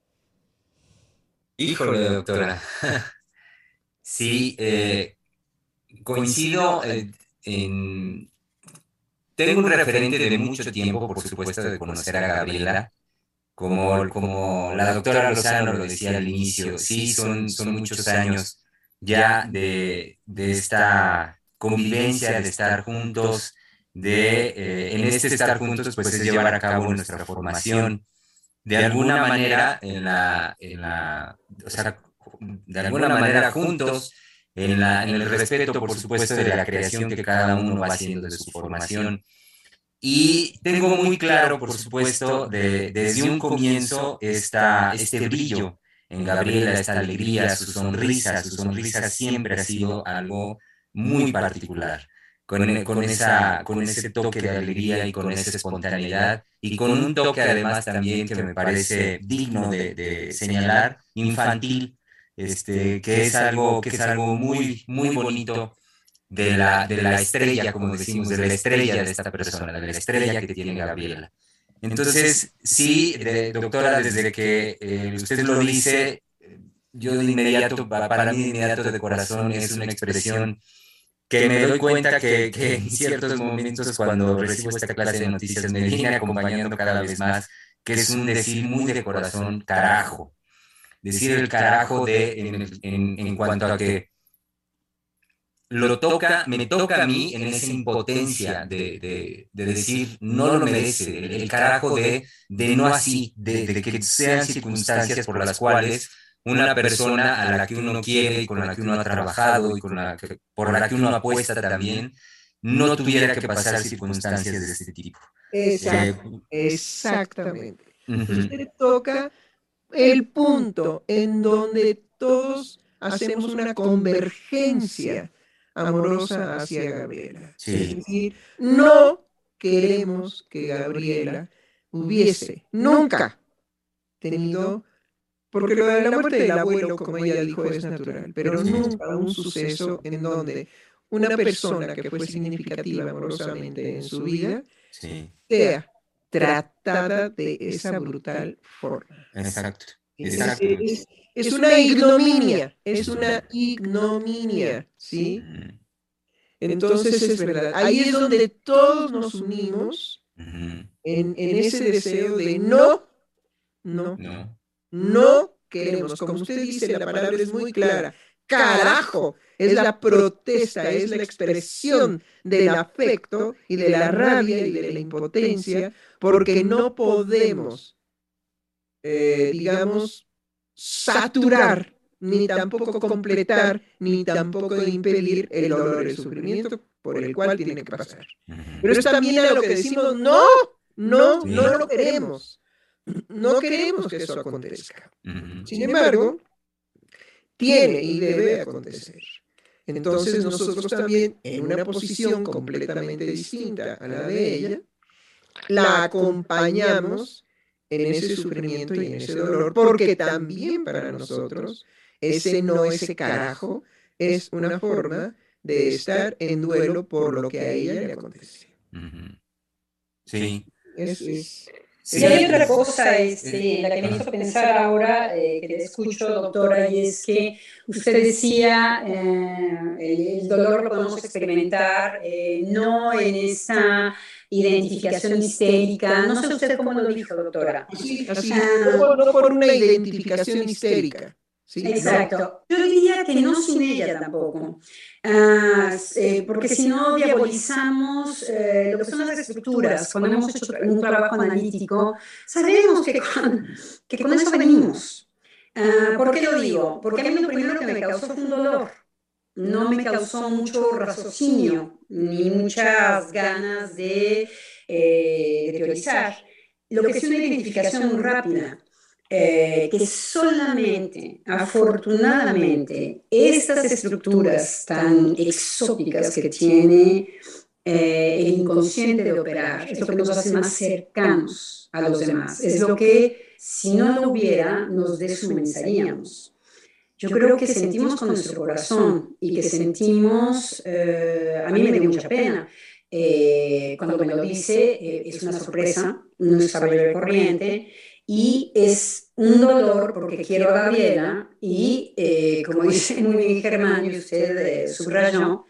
Híjole, doctora. Sí, eh, coincido eh, en... Tengo un referente de mucho tiempo, por supuesto, de conocer a Gabriela. Como, como la doctora Lozano lo decía al inicio, sí, son, son muchos años ya de, de esta convivencia, de estar juntos, de eh, en este estar juntos, pues es llevar a cabo nuestra formación. De alguna manera, en la, en la, o sea, de alguna manera juntos, en la, en el respeto, por supuesto, de la creación que cada uno va haciendo de su formación. Y tengo muy claro, por supuesto, de- desde un comienzo esta, este brillo en Gabriela, esta alegría, su sonrisa, su sonrisa siempre ha sido algo muy particular, con, con, esa, con ese toque de alegría y con esa espontaneidad y con un toque además también que me parece digno de, de señalar, infantil, este, que es algo, que es algo muy, muy bonito de la, de la estrella, como decimos, de la estrella de esta persona, de la estrella que tiene Gabriela. Entonces, sí, de, doctora, desde que eh, usted lo dice, yo de inmediato, para mí de inmediato de corazón es una expresión que me doy cuenta que, que en ciertos momentos cuando recibo esta clase de noticias me viene acompañando cada vez más, que es un decir muy de corazón, carajo. Decir el carajo de, en, en, en cuanto a que lo toca, me toca a mí en esa impotencia de, de, de decir no lo merece, el, el carajo de, de no así, de, de que sean circunstancias por las cuales una persona a la que uno quiere y con la que uno ha trabajado y con la que, por la que uno apuesta también, no tuviera que pasar circunstancias de este tipo. Exacto, eh, exactamente. Uh -huh. Usted toca el punto en donde todos hacemos una convergencia amorosa hacia Gabriela. Sí. Es decir, no queremos que Gabriela hubiese nunca tenido, porque lo de la muerte del abuelo, como ella dijo, es natural, pero nunca un suceso en donde una persona que fue significativa amorosamente en su vida sí. sea tratada de esa brutal forma. Exacto. Exacto. Es, es una ignominia, es una ignominia, ¿sí? Entonces es verdad, ahí es donde todos nos unimos en, en ese deseo de no, no, no, no queremos, como usted dice, la palabra es muy clara, carajo, es la protesta, es la expresión del afecto y de la rabia y de la impotencia, porque no podemos, eh, digamos, saturar, ni tampoco completar, ni tampoco impedir el dolor, el sufrimiento por el cual tiene que pasar. Pero es también a lo que decimos, no, no, sí. no lo queremos. No queremos que eso acontezca. Sin embargo, tiene y debe acontecer. Entonces nosotros también, en una posición completamente distinta a la de ella, la acompañamos en ese sufrimiento y en ese dolor, porque también para nosotros ese no, ese carajo, es una forma de estar en duelo por lo que a ella le acontece. Sí. Es, es, Sí, hay otra cosa este, la que me hizo pensar ahora, eh, que te escucho, doctora, y es que usted decía, eh, el, el dolor lo podemos experimentar eh, no en esa identificación histérica, no sé usted cómo lo dijo, doctora. Sí, así, uh, no, no por una identificación histérica. Sí, exacto. No. Yo diría que no sin ella tampoco, ah, eh, porque si no diabolizamos eh, lo que son las estructuras. Cuando hemos hecho un trabajo analítico, sabemos que con, que con eso venimos. Ah, ¿Por qué lo digo? Porque a mí lo primero que me causó fue un dolor. No me causó mucho raciocinio, ni muchas ganas de, eh, de teorizar. Lo que sí una identificación muy rápida. Eh, que solamente, afortunadamente, estas estructuras tan exóticas que tiene eh, el inconsciente de operar, es lo que nos hace más cercanos a los demás, es lo que, si no lo hubiera, nos deshumanizaríamos. Yo creo que sentimos con nuestro corazón y que sentimos, eh, a mí me dio mucha pena. Eh, cuando me lo dice, eh, es una sorpresa, no es saber corriente, y es un dolor porque quiero a Gabriela y, eh, como dice muy bien Germán y usted eh, subrayó,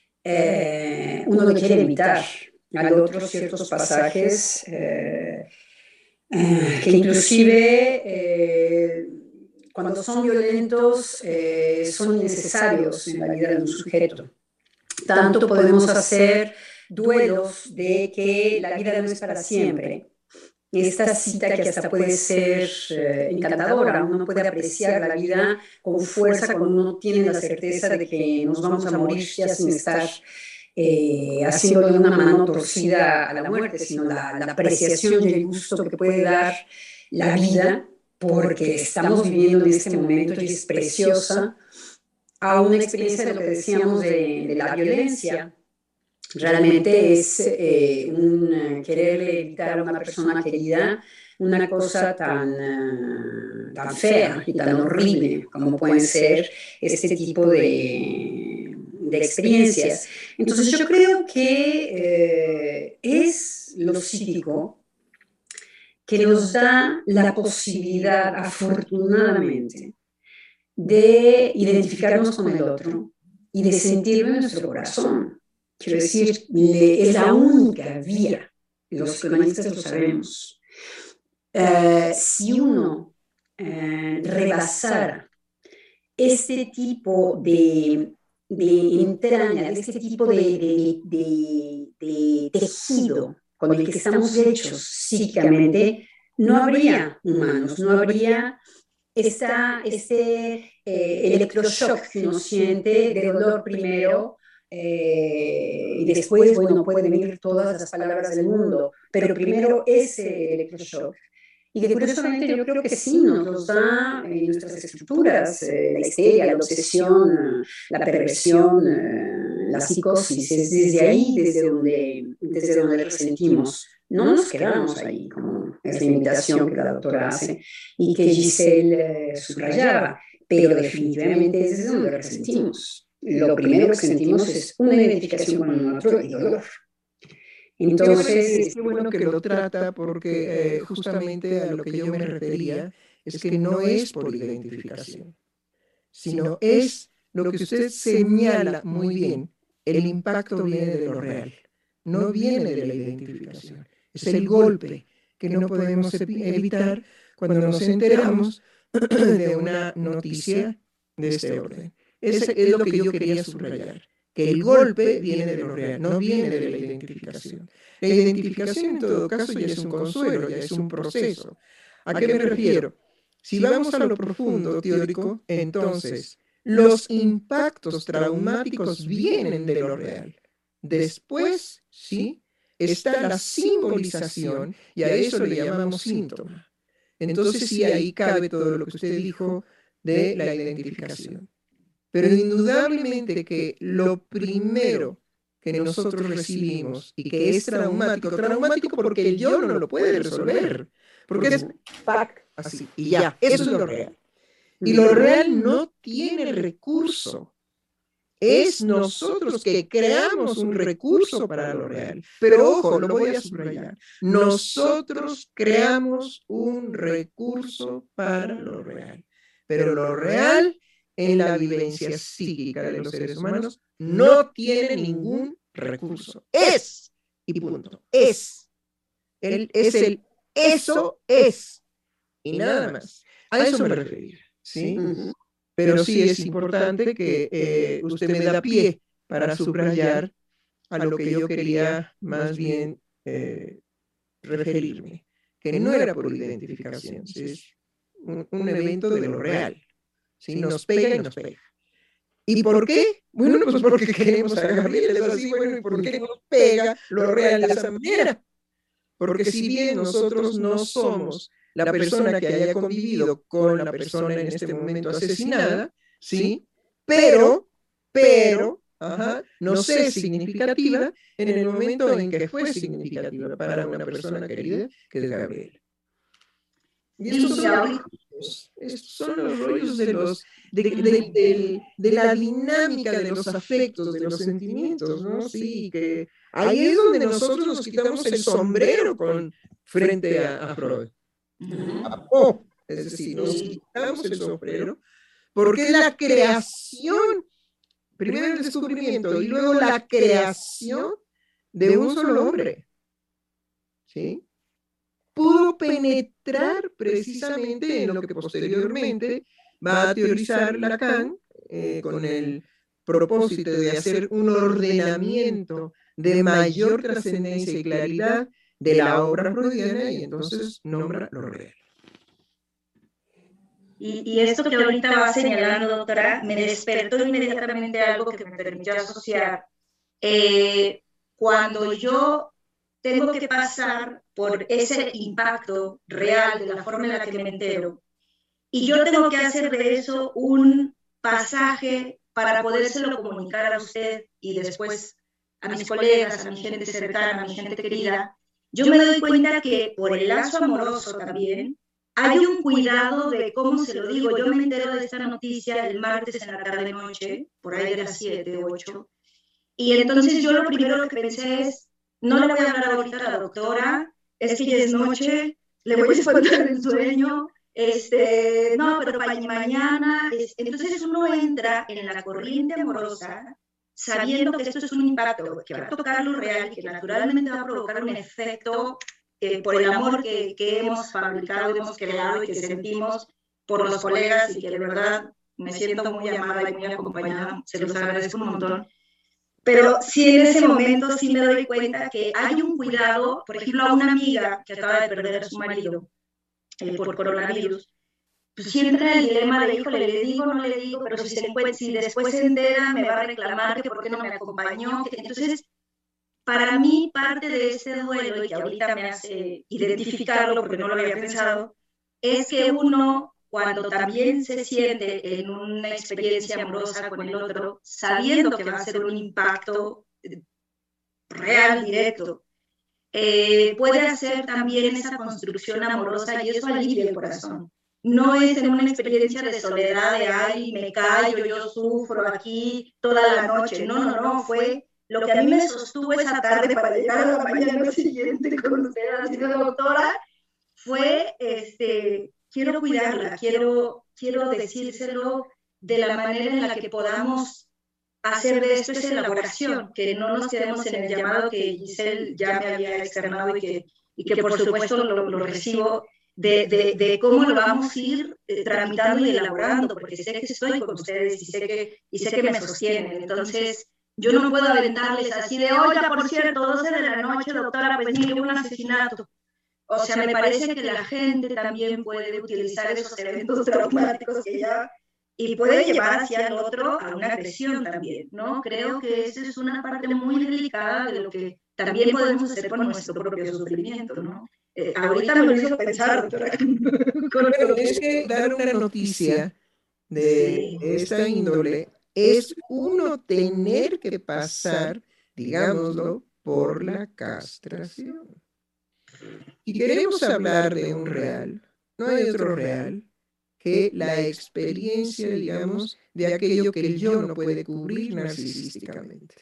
eh, uno lo quiere evitar. Hay otros ciertos pasajes eh, eh, que inclusive eh, cuando son violentos eh, son innecesarios en la vida de un sujeto. Tanto podemos hacer duelos de que la vida no es para siempre. Esta cita que hasta puede ser eh, encantadora, uno puede apreciar la vida con fuerza cuando uno tiene la certeza de que nos vamos a morir ya sin estar eh, haciéndole una mano torcida a la muerte, sino la, la apreciación y el gusto que puede dar la vida, porque estamos viviendo en este momento y es preciosa, a una experiencia de lo que decíamos de, de la violencia. Realmente es eh, un quererle evitar a una persona querida una cosa tan, uh, tan fea y tan horrible como pueden ser este tipo de, de experiencias. Entonces yo creo que eh, es lo psíquico que nos da la posibilidad, afortunadamente, de identificarnos con el otro y de sentirlo en nuestro corazón. Quiero decir, es la única vía, los psicoanalistas lo sabemos. Uh, si uno uh, rebasara este tipo de, de entraña, este tipo de, de, de, de tejido con el que estamos hechos psíquicamente, no habría humanos, no habría esta, este eh, electroshock que uno siente de dolor primero, eh, y después, bueno, pueden venir todas las palabras del mundo, pero primero ese electroshock. Y que curiosamente yo creo que sí nos los da en nuestras estructuras, eh, la histeria, la obsesión, la perversión, eh, la psicosis, es desde ahí desde donde, desde donde resentimos. No nos quedamos ahí, como es la invitación que la doctora hace y que Giselle eh, subrayaba, pero definitivamente es desde donde resentimos. Lo primero que sentimos es una identificación con el otro y dolor. Entonces, qué bueno que lo trata porque eh, justamente a lo que yo me refería es que no es por identificación, sino es lo que usted señala muy bien, el impacto viene de lo real, no viene de la identificación, es el golpe que no podemos evitar cuando nos enteramos de una noticia de este orden. Ese es lo que yo quería subrayar. Que el golpe viene de lo real, no viene de la identificación. La identificación, en todo caso, ya es un consuelo, ya es un proceso. ¿A qué me refiero? Si vamos a lo profundo teórico, entonces, los impactos traumáticos vienen de lo real. Después, ¿sí?, está la simbolización, y a eso le llamamos síntoma. Entonces, sí, ahí cabe todo lo que usted dijo de la identificación. Pero indudablemente que lo primero que nosotros recibimos y que es traumático, traumático porque el yo no lo puede resolver, porque es pac, así, y ya, eso es lo real. Y lo real no tiene recurso. Es nosotros que creamos un recurso para lo real. Pero ojo, lo voy a subrayar. Nosotros creamos un recurso para lo real. Pero lo real en la vivencia psíquica de los seres humanos no tiene ningún recurso. Es, y punto, es. El, es el, eso es. Y nada más. A eso me refería, ¿sí? Uh-huh. Pero sí es importante que eh, usted me da pie para subrayar a lo que yo quería más bien eh, referirme, que no era por identificación, es un, un evento de lo real. ¿Sí? Nos pega y nos pega. ¿Y por qué? Bueno, pues porque queremos a Gabriel, es así, bueno, ¿y por qué nos pega lo real de esa manera? Porque si bien nosotros no somos la persona que haya convivido con la persona en este momento asesinada, ¿sí? Pero, pero, ajá, nos es significativa en el momento en que fue significativa para una persona querida, que es Gabriel. Y estos son, los, estos son los rollos de, los, de, de, de, de la dinámica de los afectos, de los sentimientos, ¿no? Sí, que ahí es donde nosotros nos quitamos el sombrero con, frente a, a Freud. Oh, es decir, nos quitamos el sombrero porque es la creación, primero el descubrimiento y luego la creación de un solo hombre. ¿Sí? Pudo penetrar precisamente en lo que posteriormente va a teorizar Lacan eh, con el propósito de hacer un ordenamiento de mayor trascendencia y claridad de la obra freudiana y entonces nombra lo real. Y, y esto que ahorita va señalando, doctora, me despertó inmediatamente algo que me permitió asociar eh, cuando yo tengo que pasar por ese impacto real de la forma en la que me entero, y yo tengo que hacer de eso un pasaje para podérselo comunicar a usted y después a mis colegas, a mi gente cercana, a mi gente querida, yo me doy cuenta que por el lazo amoroso también hay un cuidado de cómo se lo digo. Yo me entero de esta noticia el martes en la tarde-noche, por ahí de las siete, ocho, y entonces yo lo primero que pensé es, no le voy a hablar ahorita a la doctora, es que ya es noche, le voy a espantar el sueño, este, no, pero para mañana. Es, entonces uno entra en la corriente amorosa sabiendo que esto es un impacto, que va a tocar lo real, que naturalmente va a provocar un efecto eh, por el amor que, que hemos fabricado, hemos creado y que sentimos por los colegas y que de verdad me siento muy amada y muy acompañada, se los agradezco un montón. Pero sí en ese momento sí me doy cuenta que hay un cuidado, por ejemplo, a una amiga que acaba de perder a su marido eh, por coronavirus, pues siempre el dilema de, híjole, le digo, no le digo, pero si, se encuentra, si después se entera me va a reclamar que por qué no me acompañó. Que, entonces, para mí parte de este duelo, y que ahorita me hace identificarlo porque no lo había pensado, es que uno, cuando también se siente en una experiencia amorosa con el otro, sabiendo que va a ser un impacto real, directo, eh, puede hacer también esa construcción amorosa y eso alivia el corazón. No es en una experiencia de soledad, de ay, me callo, yo sufro aquí toda la noche. No, no, no, fue lo que a mí me sostuvo esa tarde para llegar a la mañana siguiente con usted, así de doctora, fue, este, quiero cuidarla, quiero, quiero decírselo de la manera en la que podamos hacer de esto esa elaboración, que no nos quedemos en el llamado que Giselle ya me había externado y que, y que por supuesto lo, lo recibo, de, de, de cómo lo vamos a ir eh, tramitando y elaborando, porque sé que estoy con ustedes y sé que, y sé que me sostienen. Entonces, yo no puedo aventarles así de, oiga, por cierto, doce de la noche, doctora, pues mire, un asesinato. O sea, me parece que la gente también puede utilizar esos eventos traumáticos que ya y puede llevar hacia el otro a una agresión también, ¿no? Creo que esa es una parte muy delicada de lo que también podemos hacer con nuestro propio sufrimiento, ¿no? Eh, ahorita me lo hizo pensar, doctora. Bueno, es que dar una noticia de Sí. esta índole es uno tener que pasar, digámoslo, por la castración. Si queremos hablar de un real, no hay otro real que la experiencia, digamos, de aquello que el yo no puede cubrir narcisísticamente.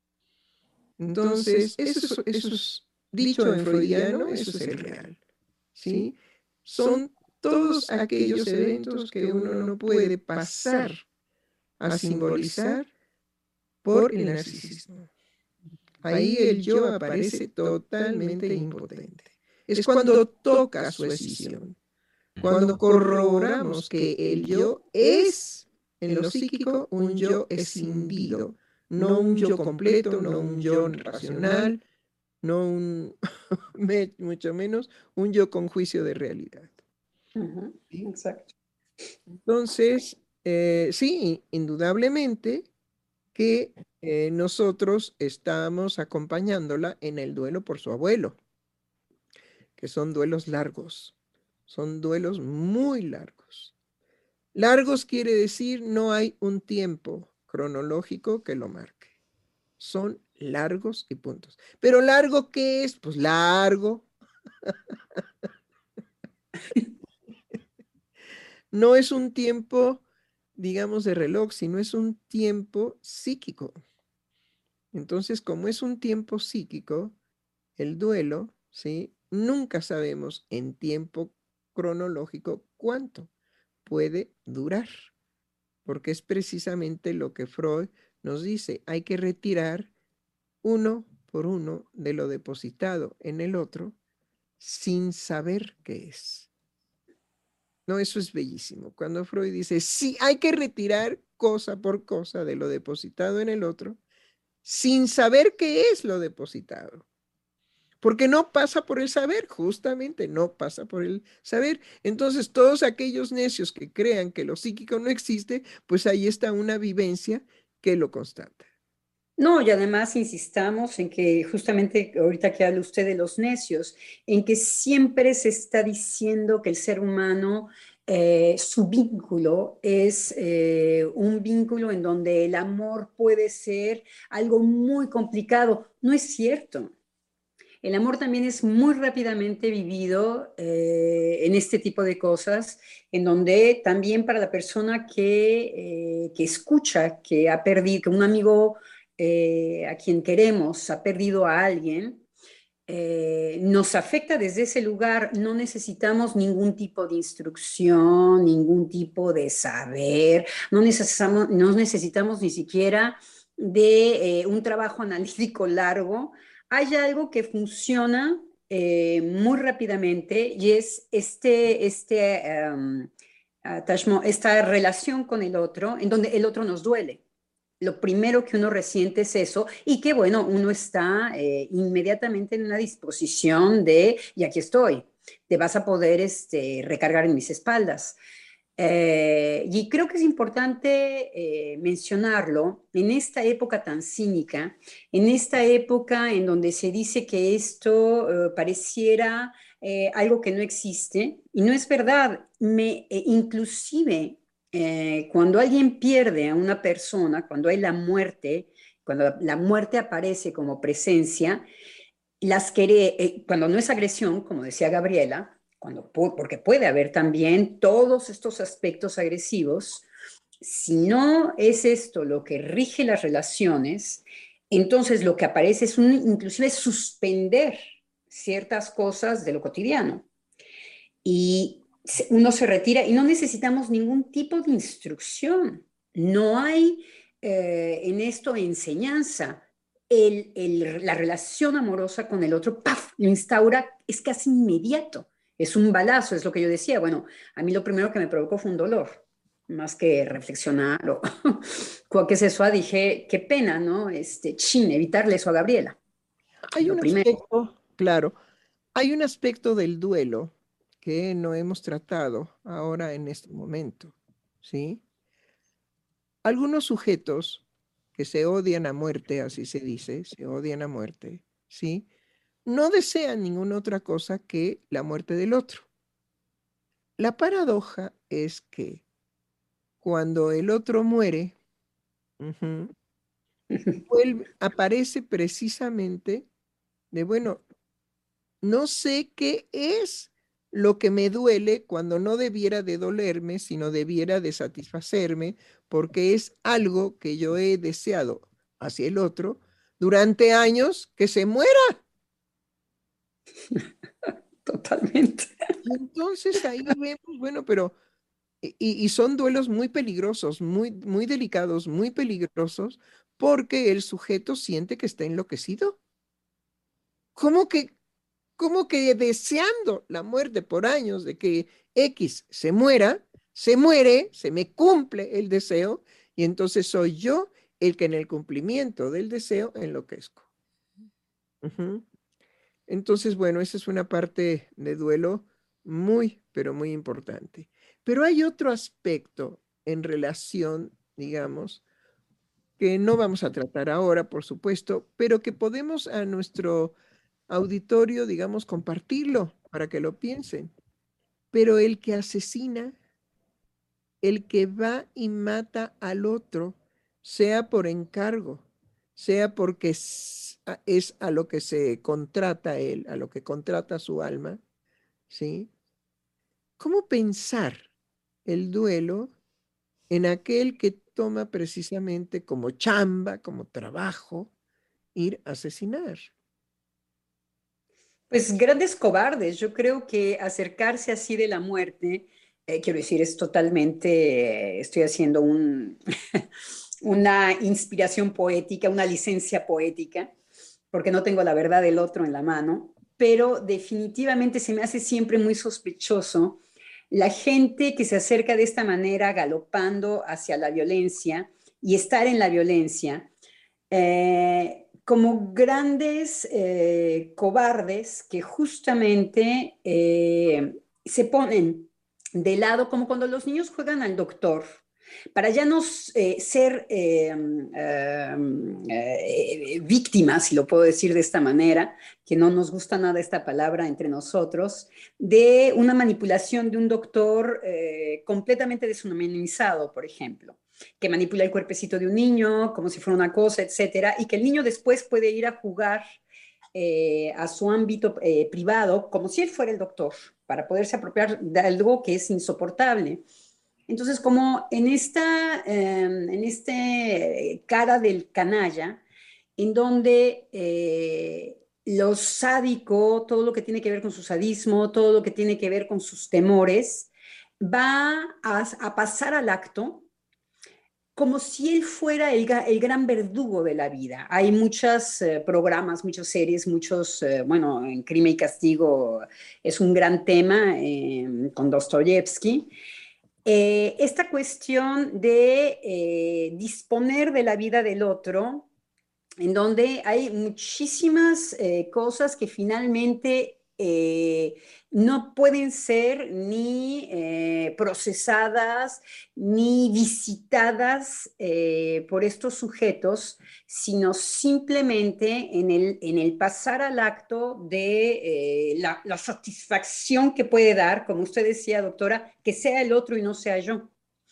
Entonces, eso, eso es, dicho en freudiano, eso es el real, ¿sí? Son todos aquellos eventos que uno no puede pasar a simbolizar por el narcisismo. Ahí el yo aparece totalmente impotente. Es cuando toca su escisión. Cuando corroboramos que el yo es, en lo psíquico, un yo escindido, no un yo completo, no un yo racional, no un, mucho menos, un yo con juicio de realidad. Uh-huh. ¿Sí? Exacto. Entonces, eh, sí, indudablemente que eh, nosotros estamos acompañándola en el duelo por su abuelo, que son duelos largos. Son duelos muy largos. Largos quiere decir no hay un tiempo cronológico que lo marque. Son largos y puntos. ¿Pero largo qué es? Pues largo. No es un tiempo, digamos, de reloj, sino es un tiempo psíquico. Entonces, como es un tiempo psíquico, el duelo, ¿sí? Nunca sabemos en tiempo cronológico cuánto puede durar, porque es precisamente lo que Freud nos dice, hay que retirar uno por uno de lo depositado en el otro sin saber qué es. No, eso es bellísimo. Cuando Freud dice, sí, hay que retirar cosa por cosa de lo depositado en el otro sin saber qué es lo depositado. Porque no pasa por el saber, justamente no pasa por el saber. Entonces, todos aquellos necios que crean que lo psíquico no existe, pues ahí está una vivencia que lo constata. No, y además insistamos en que justamente ahorita que habla usted de los necios, en que siempre se está diciendo que el ser humano, eh, su vínculo es eh, un vínculo en donde el amor puede ser algo muy complicado. No es cierto. El amor también es muy rápidamente vivido eh, en este tipo de cosas, en donde también para la persona que, eh, que escucha, que ha perdido, que un amigo eh, a quien queremos ha perdido a alguien, eh, nos afecta desde ese lugar. No necesitamos ningún tipo de instrucción, ningún tipo de saber, no necesitamos, no necesitamos ni siquiera de eh, un trabajo analítico largo. Hay algo que funciona eh, muy rápidamente y es este, este, um, attachment, esta relación con el otro, en donde el otro nos duele. Lo primero que uno resiente es eso y que, bueno, uno está eh, inmediatamente en una disposición de, y aquí estoy, te vas a poder este, recargar en mis espaldas. Eh, y creo que es importante eh, mencionarlo en esta época tan cínica, en esta época en donde se dice que esto eh, pareciera eh, algo que no existe, y no es verdad. Me, eh, inclusive eh, cuando alguien pierde a una persona, cuando hay la muerte, cuando la muerte aparece como presencia, las quere- eh, cuando no es agresión, como decía Gabriela, cuando, porque puede haber también todos estos aspectos agresivos, si no es esto lo que rige las relaciones, entonces lo que aparece es un, inclusive suspender ciertas cosas de lo cotidiano. Y uno se retira y no necesitamos ningún tipo de instrucción. No hay eh, en esto enseñanza. El, el, la relación amorosa con el otro, ¡paf!, lo instaura, es casi inmediato. Es un balazo, es lo que yo decía. Bueno, a mí lo primero que me provocó fue un dolor, más que reflexionar o qué es eso. Dije, qué pena, ¿no? Este, chin, evitarle eso a Gabriela. Hay Lo un primero. aspecto, claro, hay un aspecto del duelo que no hemos tratado ahora en este momento, ¿sí? Algunos sujetos que se odian a muerte, así se dice, se odian a muerte, ¿sí? No desean ninguna otra cosa que la muerte del otro. La paradoja es que cuando el otro muere, uh-huh, vuelve, aparece precisamente de, bueno, no sé qué es lo que me duele cuando no debiera de dolerme, sino debiera de satisfacerme, porque es algo que yo he deseado hacia el otro durante años, que se muera. Totalmente. Y entonces ahí vemos, bueno, pero, y, y son duelos muy peligrosos, muy, muy delicados, muy peligrosos, porque el sujeto siente que está enloquecido. ¿Cómo que como que deseando la muerte por años de que X se muera, se muere, se me cumple el deseo y entonces soy yo el que en el cumplimiento del deseo enloquezco? Uh-huh. Entonces, bueno, esa es una parte de duelo muy, pero muy importante. Pero hay otro aspecto en relación, digamos, que no vamos a tratar ahora, por supuesto, pero que podemos a nuestro auditorio, digamos, compartirlo para que lo piensen. Pero el que asesina, el que va y mata al otro, sea por encargo, sea porque es, es a lo que se contrata él, a lo que contrata su alma, ¿sí? ¿Cómo pensar el duelo en aquel que toma precisamente como chamba, como trabajo, ir a asesinar? Pues grandes cobardes. Yo creo que acercarse así de la muerte, eh, quiero decir, es totalmente, eh, estoy haciendo un, una inspiración poética, una licencia poética, porque no tengo la verdad del otro en la mano, pero definitivamente se me hace siempre muy sospechoso la gente que se acerca de esta manera, galopando hacia la violencia y estar en la violencia eh, como grandes eh, cobardes que justamente eh, se ponen de lado, como cuando los niños juegan al doctor. para ya no eh, ser eh, eh, eh, víctimas, si lo puedo decir de esta manera, que no nos gusta nada esta palabra entre nosotros, de una manipulación de un doctor eh, completamente deshumanizado, por ejemplo, que manipula el cuerpecito de un niño como si fuera una cosa, etcétera, y que el niño después puede ir a jugar eh, a su ámbito eh, privado como si él fuera el doctor, para poderse apropiar de algo que es insoportable. Entonces, como en esta eh, en este cara del canalla, en donde eh, lo sádico, todo lo que tiene que ver con su sadismo, todo lo que tiene que ver con sus temores, va a, a pasar al acto como si él fuera el, el gran verdugo de la vida. Hay muchos eh, programas, muchas series, muchos, eh, bueno, en Crimen y Castigo es un gran tema eh, con Dostoyevsky. Eh, esta cuestión de eh, disponer de la vida del otro, en donde hay muchísimas eh, cosas que finalmente eh, no pueden ser ni eh, procesadas ni visitadas eh, por estos sujetos, sino simplemente en el, en el pasar al acto de eh, la, la satisfacción que puede dar, como usted decía, doctora, que sea el otro y no sea yo.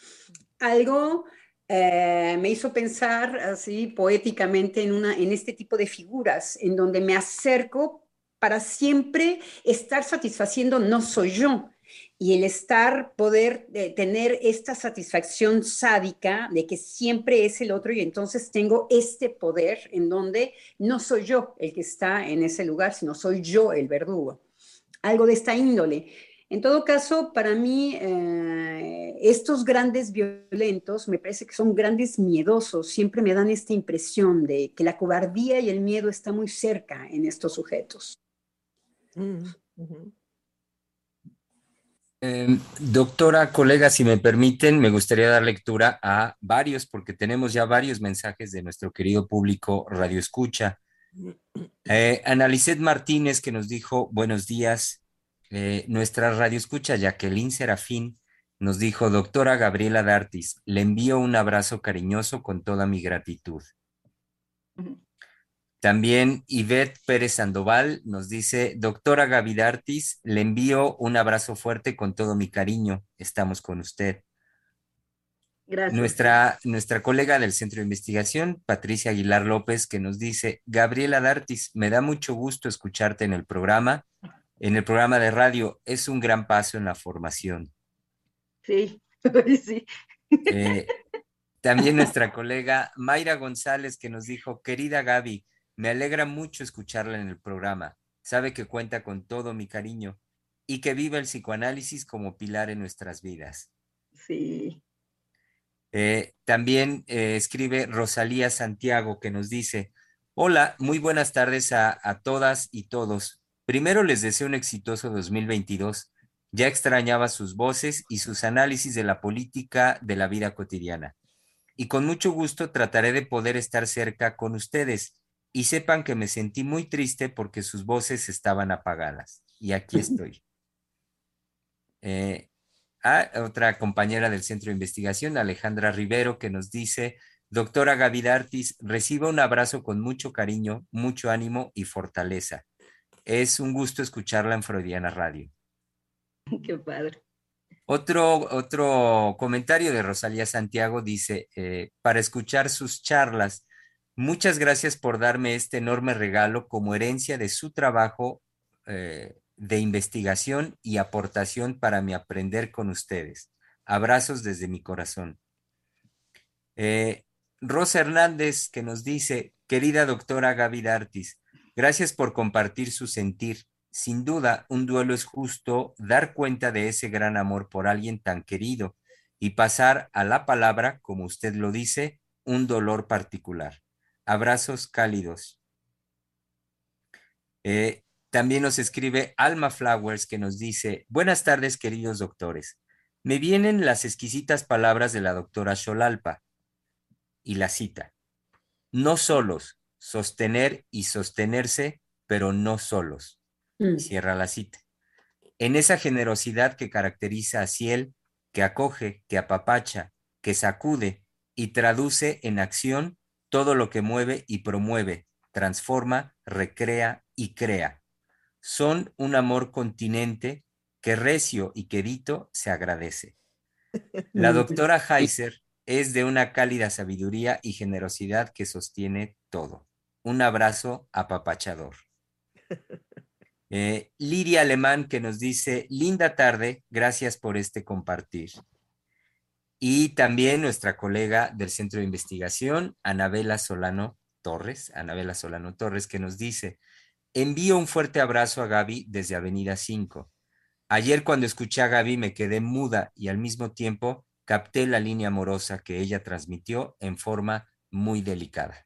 Algo eh, me hizo pensar así poéticamente en, una, en este tipo de figuras, en donde me acerco para siempre estar satisfaciendo no soy yo. Y el estar, poder eh, tener esta satisfacción sádica de que siempre es el otro y entonces tengo este poder en donde no soy yo el que está en ese lugar, sino soy yo el verdugo. Algo de esta índole. En todo caso, para mí, eh, estos grandes violentos me parece que son grandes miedosos. Siempre me dan esta impresión de que la cobardía y el miedo está muy cerca en estos sujetos. Mm, uh-huh. Eh, doctora, colega, si me permiten, me gustaría dar lectura a varios, porque tenemos ya varios mensajes de nuestro querido público Radio Escucha. Eh, Analicet Martínez, que nos dijo buenos días. Eh, nuestra Radio Escucha, Jacqueline Serafín, nos dijo: doctora Gabriela D'Artis, le envío un abrazo cariñoso con toda mi gratitud. Uh-huh. También Ivette Pérez Sandoval nos dice: doctora Gaby D'Artis, le envío un abrazo fuerte con todo mi cariño. Estamos con usted. Gracias. Nuestra, nuestra colega del Centro de Investigación, Patricia Aguilar López, que nos dice: Gabriela D'Artis, me da mucho gusto escucharte en el programa, en el programa de radio. Es un gran paso en la formación. Sí, sí. Eh, también nuestra colega Mayra González, que nos dijo: querida Gaby, me alegra mucho escucharla en el programa. Sabe que cuenta con todo mi cariño y que vive el psicoanálisis como pilar en nuestras vidas. Sí. Eh, también eh, escribe Rosalía Santiago, que nos dice: hola, muy buenas tardes a, a todas y todos. Primero les deseo un exitoso dos mil veintidós. Ya extrañaba sus voces y sus análisis de la política de la vida cotidiana. Y con mucho gusto trataré de poder estar cerca con ustedes. Y sepan que me sentí muy triste porque sus voces estaban apagadas. Y aquí estoy. Eh, a otra compañera del Centro de Investigación, Alejandra Rivero, que nos dice: doctora Gaby D'Artis, reciba un abrazo con mucho cariño, mucho ánimo y fortaleza. Es un gusto escucharla en Freudiana Radio. Qué padre. Otro, otro comentario de Rosalía Santiago dice: eh, para escuchar sus charlas, muchas gracias por darme este enorme regalo como herencia de su trabajo eh, de investigación y aportación para mi aprender con ustedes. Abrazos desde mi corazón. Eh, Rosa Hernández, que nos dice: querida doctora Gaby D'Artis, gracias por compartir su sentir. Sin duda, un duelo es justo dar cuenta de ese gran amor por alguien tan querido y pasar a la palabra, como usted lo dice, un dolor particular. Abrazos cálidos. Eh, también nos escribe Alma Flowers, que nos dice: buenas tardes, queridos doctores. Me vienen las exquisitas palabras de la doctora Xolalpa y la cita: no solos, sostener y sostenerse, pero no solos. Mm. Cierra la cita. En esa generosidad que caracteriza a Ciel, que acoge, que apapacha, que sacude y traduce en acción todo lo que mueve y promueve, transforma, recrea y crea. Son un amor continente que recio y querido se agradece. La doctora Heiser es de una cálida sabiduría y generosidad que sostiene todo. Un abrazo apapachador. Eh, Liria Alemán, que nos dice, linda tarde, gracias por este compartir. Y también nuestra colega del Centro de Investigación, Anabela Solano Torres, Anabela Solano Torres, que nos dice, envío un fuerte abrazo a Gaby desde Avenida cinco. Ayer cuando escuché a Gaby me quedé muda y al mismo tiempo capté la línea amorosa que ella transmitió en forma muy delicada.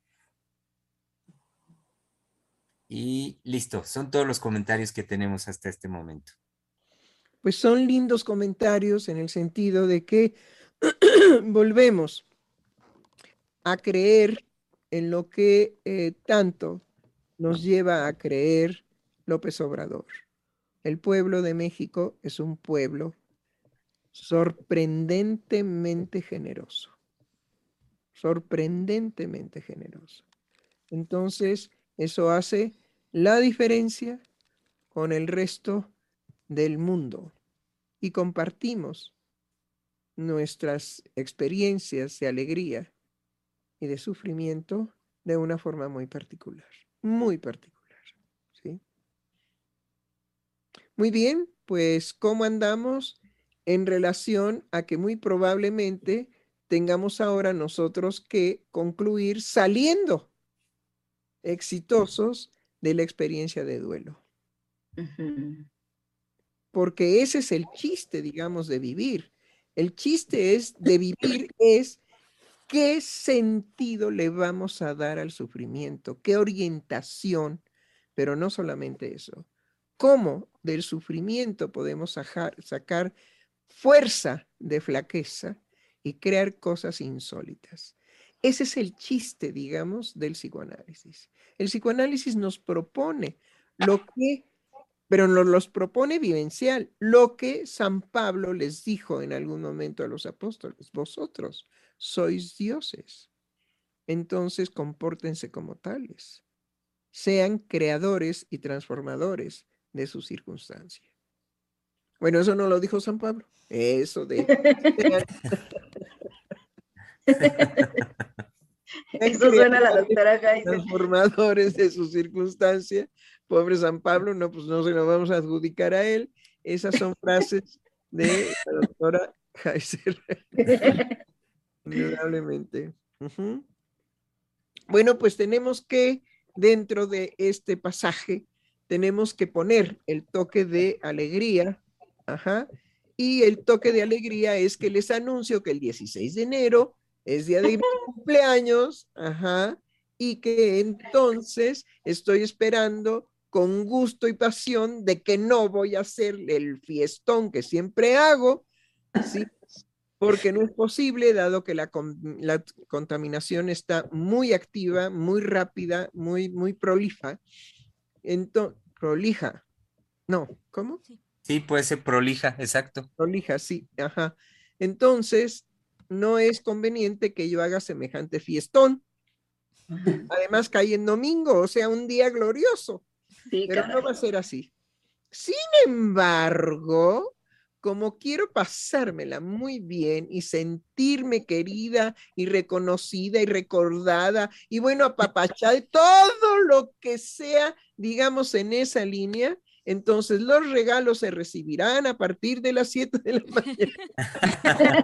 Y listo, son todos los comentarios que tenemos hasta este momento. Pues son lindos comentarios en el sentido de que volvemos a creer en lo que eh, tanto nos lleva a creer López Obrador. El pueblo de México es un pueblo sorprendentemente generoso, sorprendentemente generoso. Entonces, eso hace la diferencia con el resto del mundo y compartimos nuestras experiencias de alegría y de sufrimiento de una forma muy particular, muy particular, ¿sí? Muy bien, pues ¿cómo andamos en relación a que muy probablemente tengamos ahora nosotros que concluir saliendo exitosos de la experiencia de duelo? Ujú. Porque ese es el chiste, digamos, de vivir. El chiste es de vivir es qué sentido le vamos a dar al sufrimiento, qué orientación, pero no solamente eso. Cómo del sufrimiento podemos sacar, sacar fuerza de flaqueza y crear cosas insólitas. Ese es el chiste, digamos, del psicoanálisis. El psicoanálisis nos propone lo que, pero nos los propone vivencial, lo que San Pablo les dijo en algún momento a los apóstoles: vosotros sois dioses, entonces compórtense como tales, sean creadores y transformadores de su circunstancia. Bueno, eso no lo dijo San Pablo, eso de... Eso suena a la doctora Heiser. Transformadores de su circunstancia. Pobre San Pablo, no, pues no se lo vamos a adjudicar a él. Esas son frases de la doctora Heiser. Indudablemente. Uh-huh. Bueno, pues tenemos que, dentro de este pasaje, tenemos que poner el toque de alegría. Ajá. Y el toque de alegría es que les anuncio que el dieciséis de enero es día de mi cumpleaños, ajá, y que entonces estoy esperando con gusto y pasión de que no voy a hacer el fiestón que siempre hago, ¿sí? Porque no es posible, dado que la, la contaminación está muy activa, muy rápida, muy, muy prolija. Entonces, prolija, no, ¿cómo? Sí. Sí, puede ser prolija, exacto. Prolija, sí, ajá. Entonces, no es conveniente que yo haga semejante fiestón. Además, cae en domingo, o sea, un día glorioso. Sí, pero caray, no va a ser así. Sin embargo, como quiero pasármela muy bien y sentirme querida y reconocida y recordada y bueno, apapachada, todo lo que sea, digamos, en esa línea, entonces los regalos se recibirán a partir de las siete de la mañana.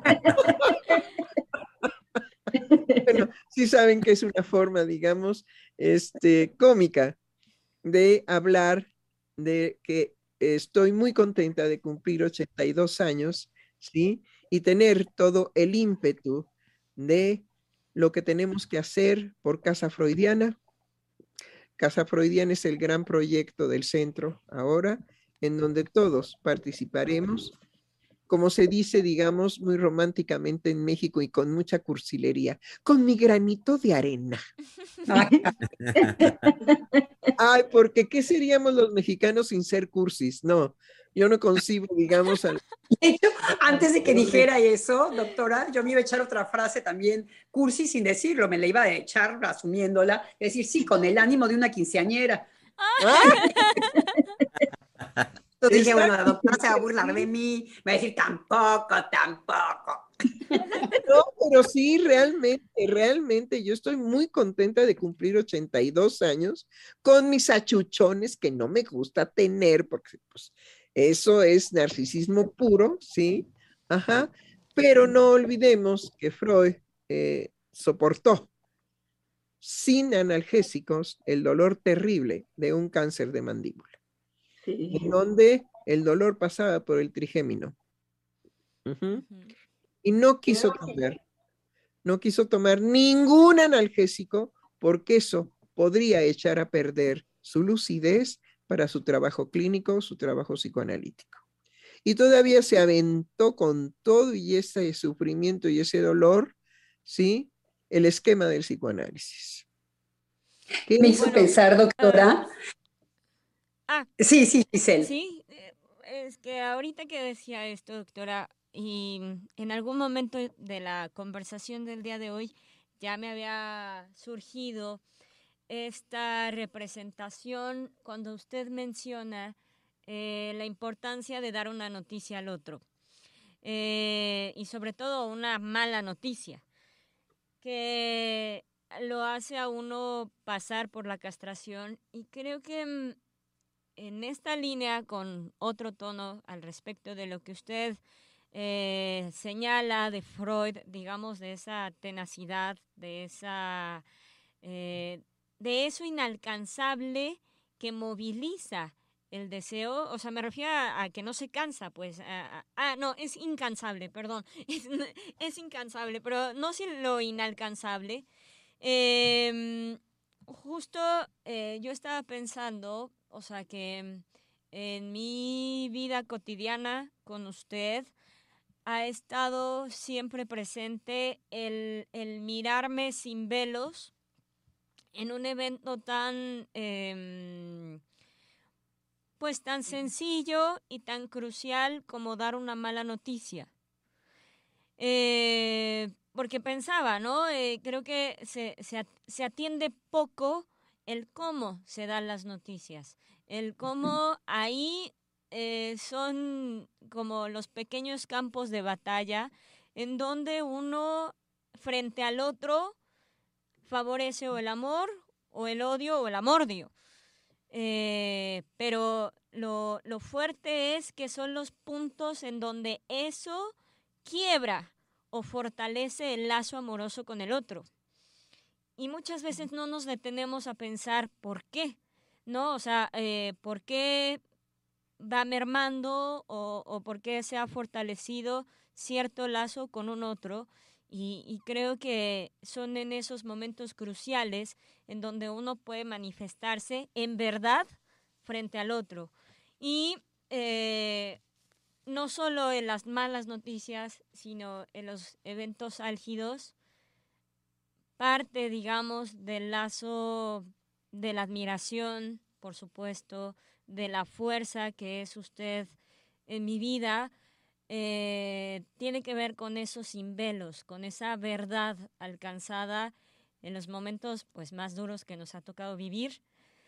Bueno, sí saben que es una forma, digamos, este, cómica de hablar de que estoy muy contenta de cumplir ochenta y dos años, ¿sí? Y tener todo el ímpetu de lo que tenemos que hacer por Casa Freudiana. Casa Freudiana es el gran proyecto del centro ahora, en donde todos participaremos, como se dice, digamos, muy románticamente en México y con mucha cursilería, con mi granito de arena. Ay, porque ¿qué seríamos los mexicanos sin ser cursis? No, yo no concibo, digamos, al... De hecho, antes de que dijera eso, doctora, yo me iba a echar otra frase también, cursi, sin decirlo, me la iba a echar asumiéndola, es decir, sí, con el ánimo de una quinceañera. ¡Ah! Entonces dije, bueno, la Exacto, doctora se va a porque burlar de sí, mí, me va a decir, tampoco, tampoco. no, pero sí, realmente, realmente, yo estoy muy contenta de cumplir ochenta y dos años con mis achuchones que no me gusta tener, porque pues eso es narcisismo puro, ¿sí? Ajá, pero no olvidemos que Freud eh, soportó sin analgésicos el dolor terrible de un cáncer de mandíbula, Sí. en donde el dolor pasaba por el trigémino. Ujú. Ujú. Y no quiso tomar, no quiso tomar ningún analgésico porque eso podría echar a perder su lucidez para su trabajo clínico, su trabajo psicoanalítico. Y todavía se aventó con todo y ese sufrimiento y ese dolor, ¿sí? El esquema del psicoanálisis. ¿Qué? Me hizo Bueno, pensar, ah, doctora. ah, Sí, sí, Giselle. sí, eh, es que ahorita que decía esto, doctora, y en algún momento de la conversación del día de hoy ya me había surgido esta representación cuando usted menciona eh, la importancia de dar una noticia al otro, eh, y sobre todo una mala noticia, que lo hace a uno pasar por la castración y creo que mm, en esta línea con otro tono al respecto de lo que usted eh, señala de Freud, digamos, de esa tenacidad, de esa eh, de eso inalcanzable que moviliza el deseo, o sea, me refiero a, a que no se cansa, pues, a- a- ah, no, es incansable, perdón, es, es incansable, pero no si lo inalcanzable. Em, justo eh, yo estaba pensando, o sea, que en mi vida cotidiana con usted ha estado siempre presente el, el mirarme sin velos en un evento tan, em, pues tan sencillo y tan crucial como dar una mala noticia. Eh, porque pensaba, ¿no? Eh, creo que se, se, at- se atiende poco el cómo se dan las noticias. El cómo ahí eh, son como los pequeños campos de batalla en donde uno frente al otro favorece o el amor o el odio o el amordio. Eh, pero lo, lo fuerte es que son los puntos en donde eso quiebra o fortalece el lazo amoroso con el otro. Y muchas veces no nos detenemos a pensar por qué, ¿no? O sea, eh, por qué va mermando o, o por qué se ha fortalecido cierto lazo con un otro. Y, y creo que son en esos momentos cruciales en donde uno puede manifestarse en verdad frente al otro. Y eh, no solo en las malas noticias, sino en los eventos álgidos, parte, digamos, del lazo de la admiración, por supuesto, de la fuerza que es usted en mi vida, eh, tiene que ver con esos sin velos, con esa verdad alcanzada en los momentos pues más duros que nos ha tocado vivir,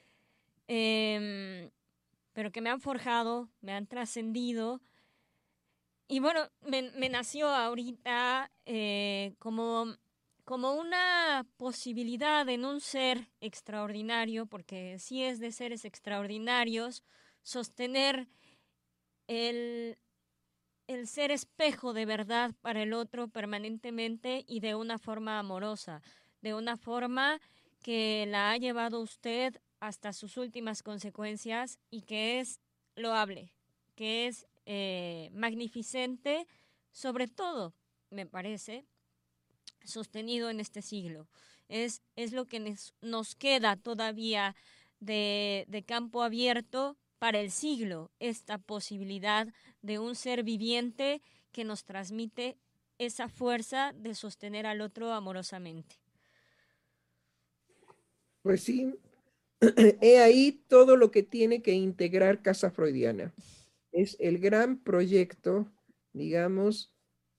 eh, pero que me han forjado, me han trascendido. Y bueno, me, me nació ahorita eh, como, como una posibilidad en un ser extraordinario, porque sí es de seres extraordinarios, sostener el, el ser espejo de verdad para el otro permanentemente y de una forma amorosa, de una forma que la ha llevado usted hasta sus últimas consecuencias y que es loable, que es eh, magnificente, sobre todo, me parece, sostenido en este siglo. Es, es lo que nos, nos queda todavía de, de campo abierto para el siglo, esta posibilidad de un ser viviente que nos transmite esa fuerza de sostener al otro amorosamente. Pues sí, he ahí todo lo que tiene que integrar Casa Freudiana. es el gran proyecto, digamos,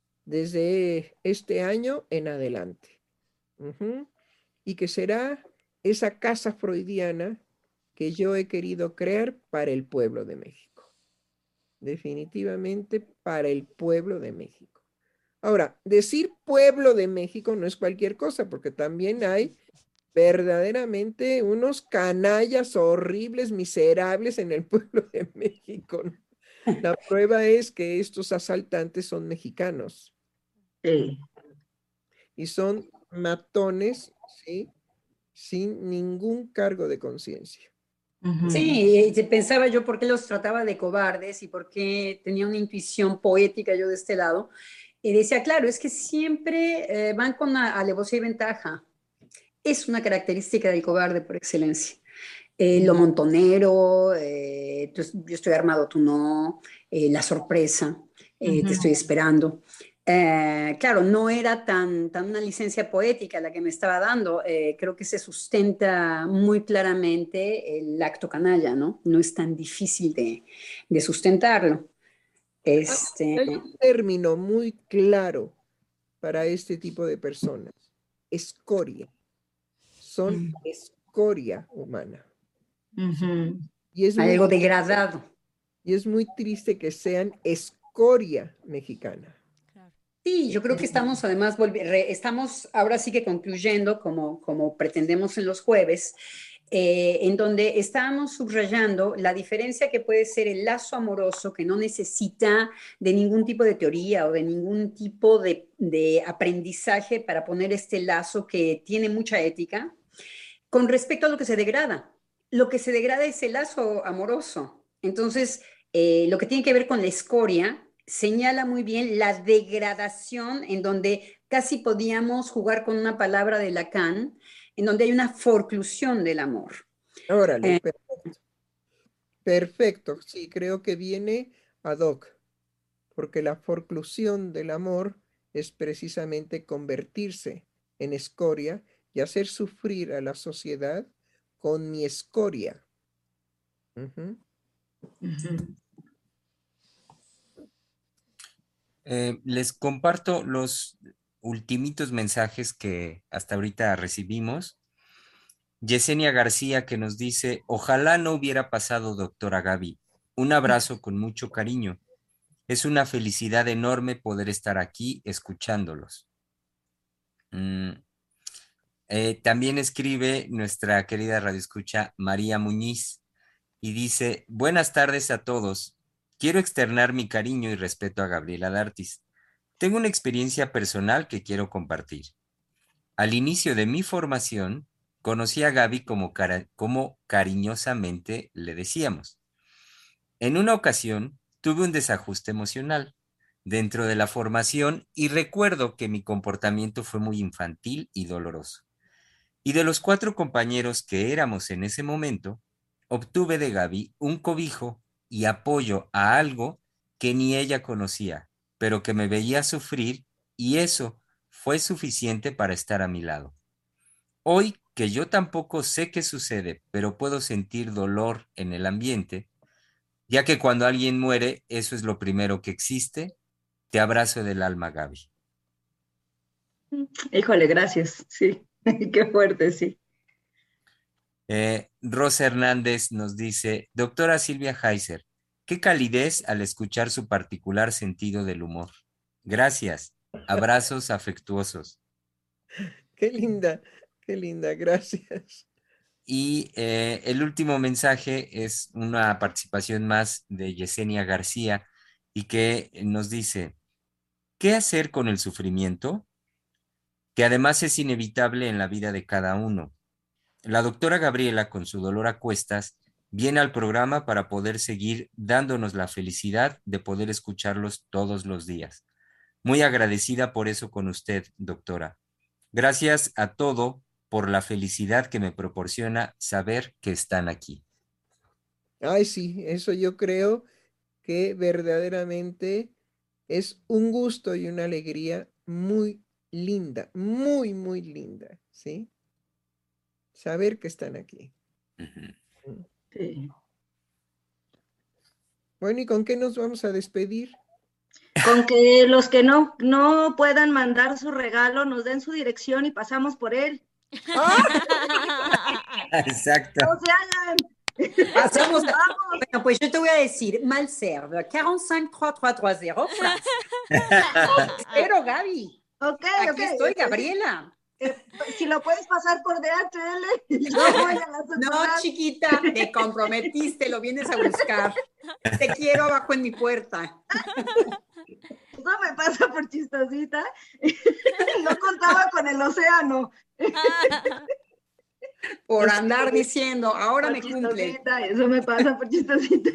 desde este año en adelante. Uh-huh. Y que será esa casa freudiana que yo he querido crear para el pueblo de México. Definitivamente para el pueblo de México. Ahora, decir pueblo de México no es cualquier cosa, porque también hay verdaderamente unos canallas horribles, miserables en el pueblo de México. La prueba es que estos asaltantes son mexicanos. Sí. Y son matones, ¿sí? Sin ningún cargo de conciencia. Ujú. Sí, y pensaba yo por qué los trataba de cobardes y por qué tenía una intuición poética yo de este lado. Y decía, claro, es que siempre eh, van con la alevosía y ventaja. Es una característica del cobarde por excelencia. Eh, lo montonero, eh, tú- yo estoy armado, tú no, eh, la sorpresa, eh, te estoy esperando. Eh, claro, no era tan, tan una licencia poética la que me estaba dando. Eh, creo que se sustenta muy claramente el acto canalla, ¿no? No es tan difícil de, de sustentarlo. Este, Hay un término muy claro para este tipo de personas. Escoria. Son Mm. escoria humana. Ujú. Y es muy, algo degradado. y es muy triste que sean escoria mexicana. Sí, yo creo que estamos además, volvi- re- estamos ahora sí que concluyendo como, como pretendemos en los jueves, eh, en donde estábamos subrayando la diferencia que puede ser el lazo amoroso que no necesita de ningún tipo de teoría o de ningún tipo de, de aprendizaje para poner este lazo que tiene mucha ética, con respecto a lo que se degrada. Lo que se degrada es el lazo amoroso. Entonces, eh, lo que tiene que ver con la escoria señala muy bien la degradación en donde casi podíamos jugar con una palabra de Lacan, en donde hay una forclusión del amor. Órale, Eh, perfecto. Perfecto. Sí, creo que viene ad hoc, porque la forclusión del amor es precisamente convertirse en escoria y hacer sufrir a la sociedad con mi escoria. Ujú. Ujú. Eh, les comparto los ultimitos mensajes que hasta ahorita recibimos. Yesenia García que nos dice, ojalá no hubiera pasado, doctora Gaby. Un abrazo con mucho cariño. Es una felicidad enorme poder estar aquí escuchándolos. Mm, eh, también escribe nuestra querida radioescucha María Muñiz y dice, buenas tardes a todos. Quiero externar mi cariño y respeto a Gabriela D'Artis. Tengo una experiencia personal que quiero compartir. Al inicio de mi formación, conocí a Gaby como, cara- como cariñosamente le decíamos. En una ocasión, tuve un desajuste emocional dentro de la formación y recuerdo que mi comportamiento fue muy infantil y doloroso. Y de los cuatro compañeros que éramos en ese momento, obtuve de Gaby un cobijo y apoyo a algo que ni ella conocía, pero que me veía sufrir y eso fue suficiente para estar a mi lado. Hoy que yo tampoco sé qué sucede, pero puedo sentir dolor en el ambiente, ya que cuando alguien muere, eso es lo primero que existe, te abrazo del alma, Gaby. Híjole, gracias. Sí, qué fuerte, sí. Eh, Rosa Hernández nos dice, doctora Silvia Heiser, qué calidez al escuchar su particular sentido del humor. Gracias. Abrazos afectuosos. Qué linda, qué linda, gracias. Y eh, el último mensaje es una participación más de Yesenia García y que nos dice, ¿qué hacer con el sufrimiento? Que además es inevitable en la vida de cada uno. La doctora Gabriela, con su dolor a cuestas, viene al programa para poder seguir dándonos la felicidad de poder escucharlos todos los días. Muy agradecida por eso con usted, doctora. Gracias a todo por la felicidad que me proporciona saber que están aquí. Ay, sí, eso yo creo que verdaderamente es un gusto y una alegría muy linda, muy, muy linda, ¿sí? Saber que están aquí. Ujú. Mm. Sí. Bueno, ¿y con qué nos vamos a despedir? Con que los que no, no puedan mandar su regalo nos den su dirección y pasamos por él. Exacto. ¡No se hagan! Hacemos, bueno, pues yo te voy a decir, Malserve, cuarenta y cinco, tres tres treinta, France. Espero, Gaby. Ok, Aquí ok. estoy, Gabriela. Eh, si lo puedes pasar por D H L, yo voy a la No, sucursal. chiquita, te comprometiste, lo vienes a buscar. Te quiero abajo en mi puerta. Eso me pasa por chistosita. No contaba con el océano. Por andar diciendo, ahora Por me cumple. chistosita, eso me pasa por chistosita.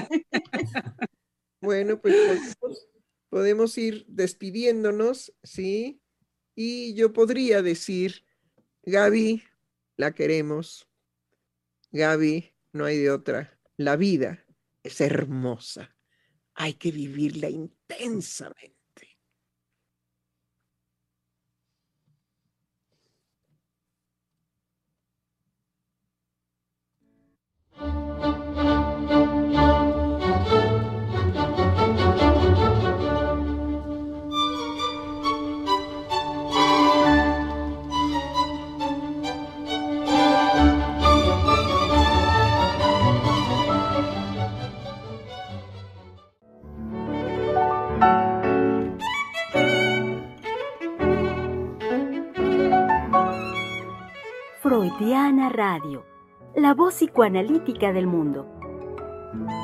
Bueno, pues podemos, podemos ir despidiéndonos, ¿sí? Y yo podría decir, Gaby, la queremos. Gaby, no hay de otra. La vida es hermosa. Hay que vivirla intensamente. Freudiana Radio, la voz psicoanalítica del mundo.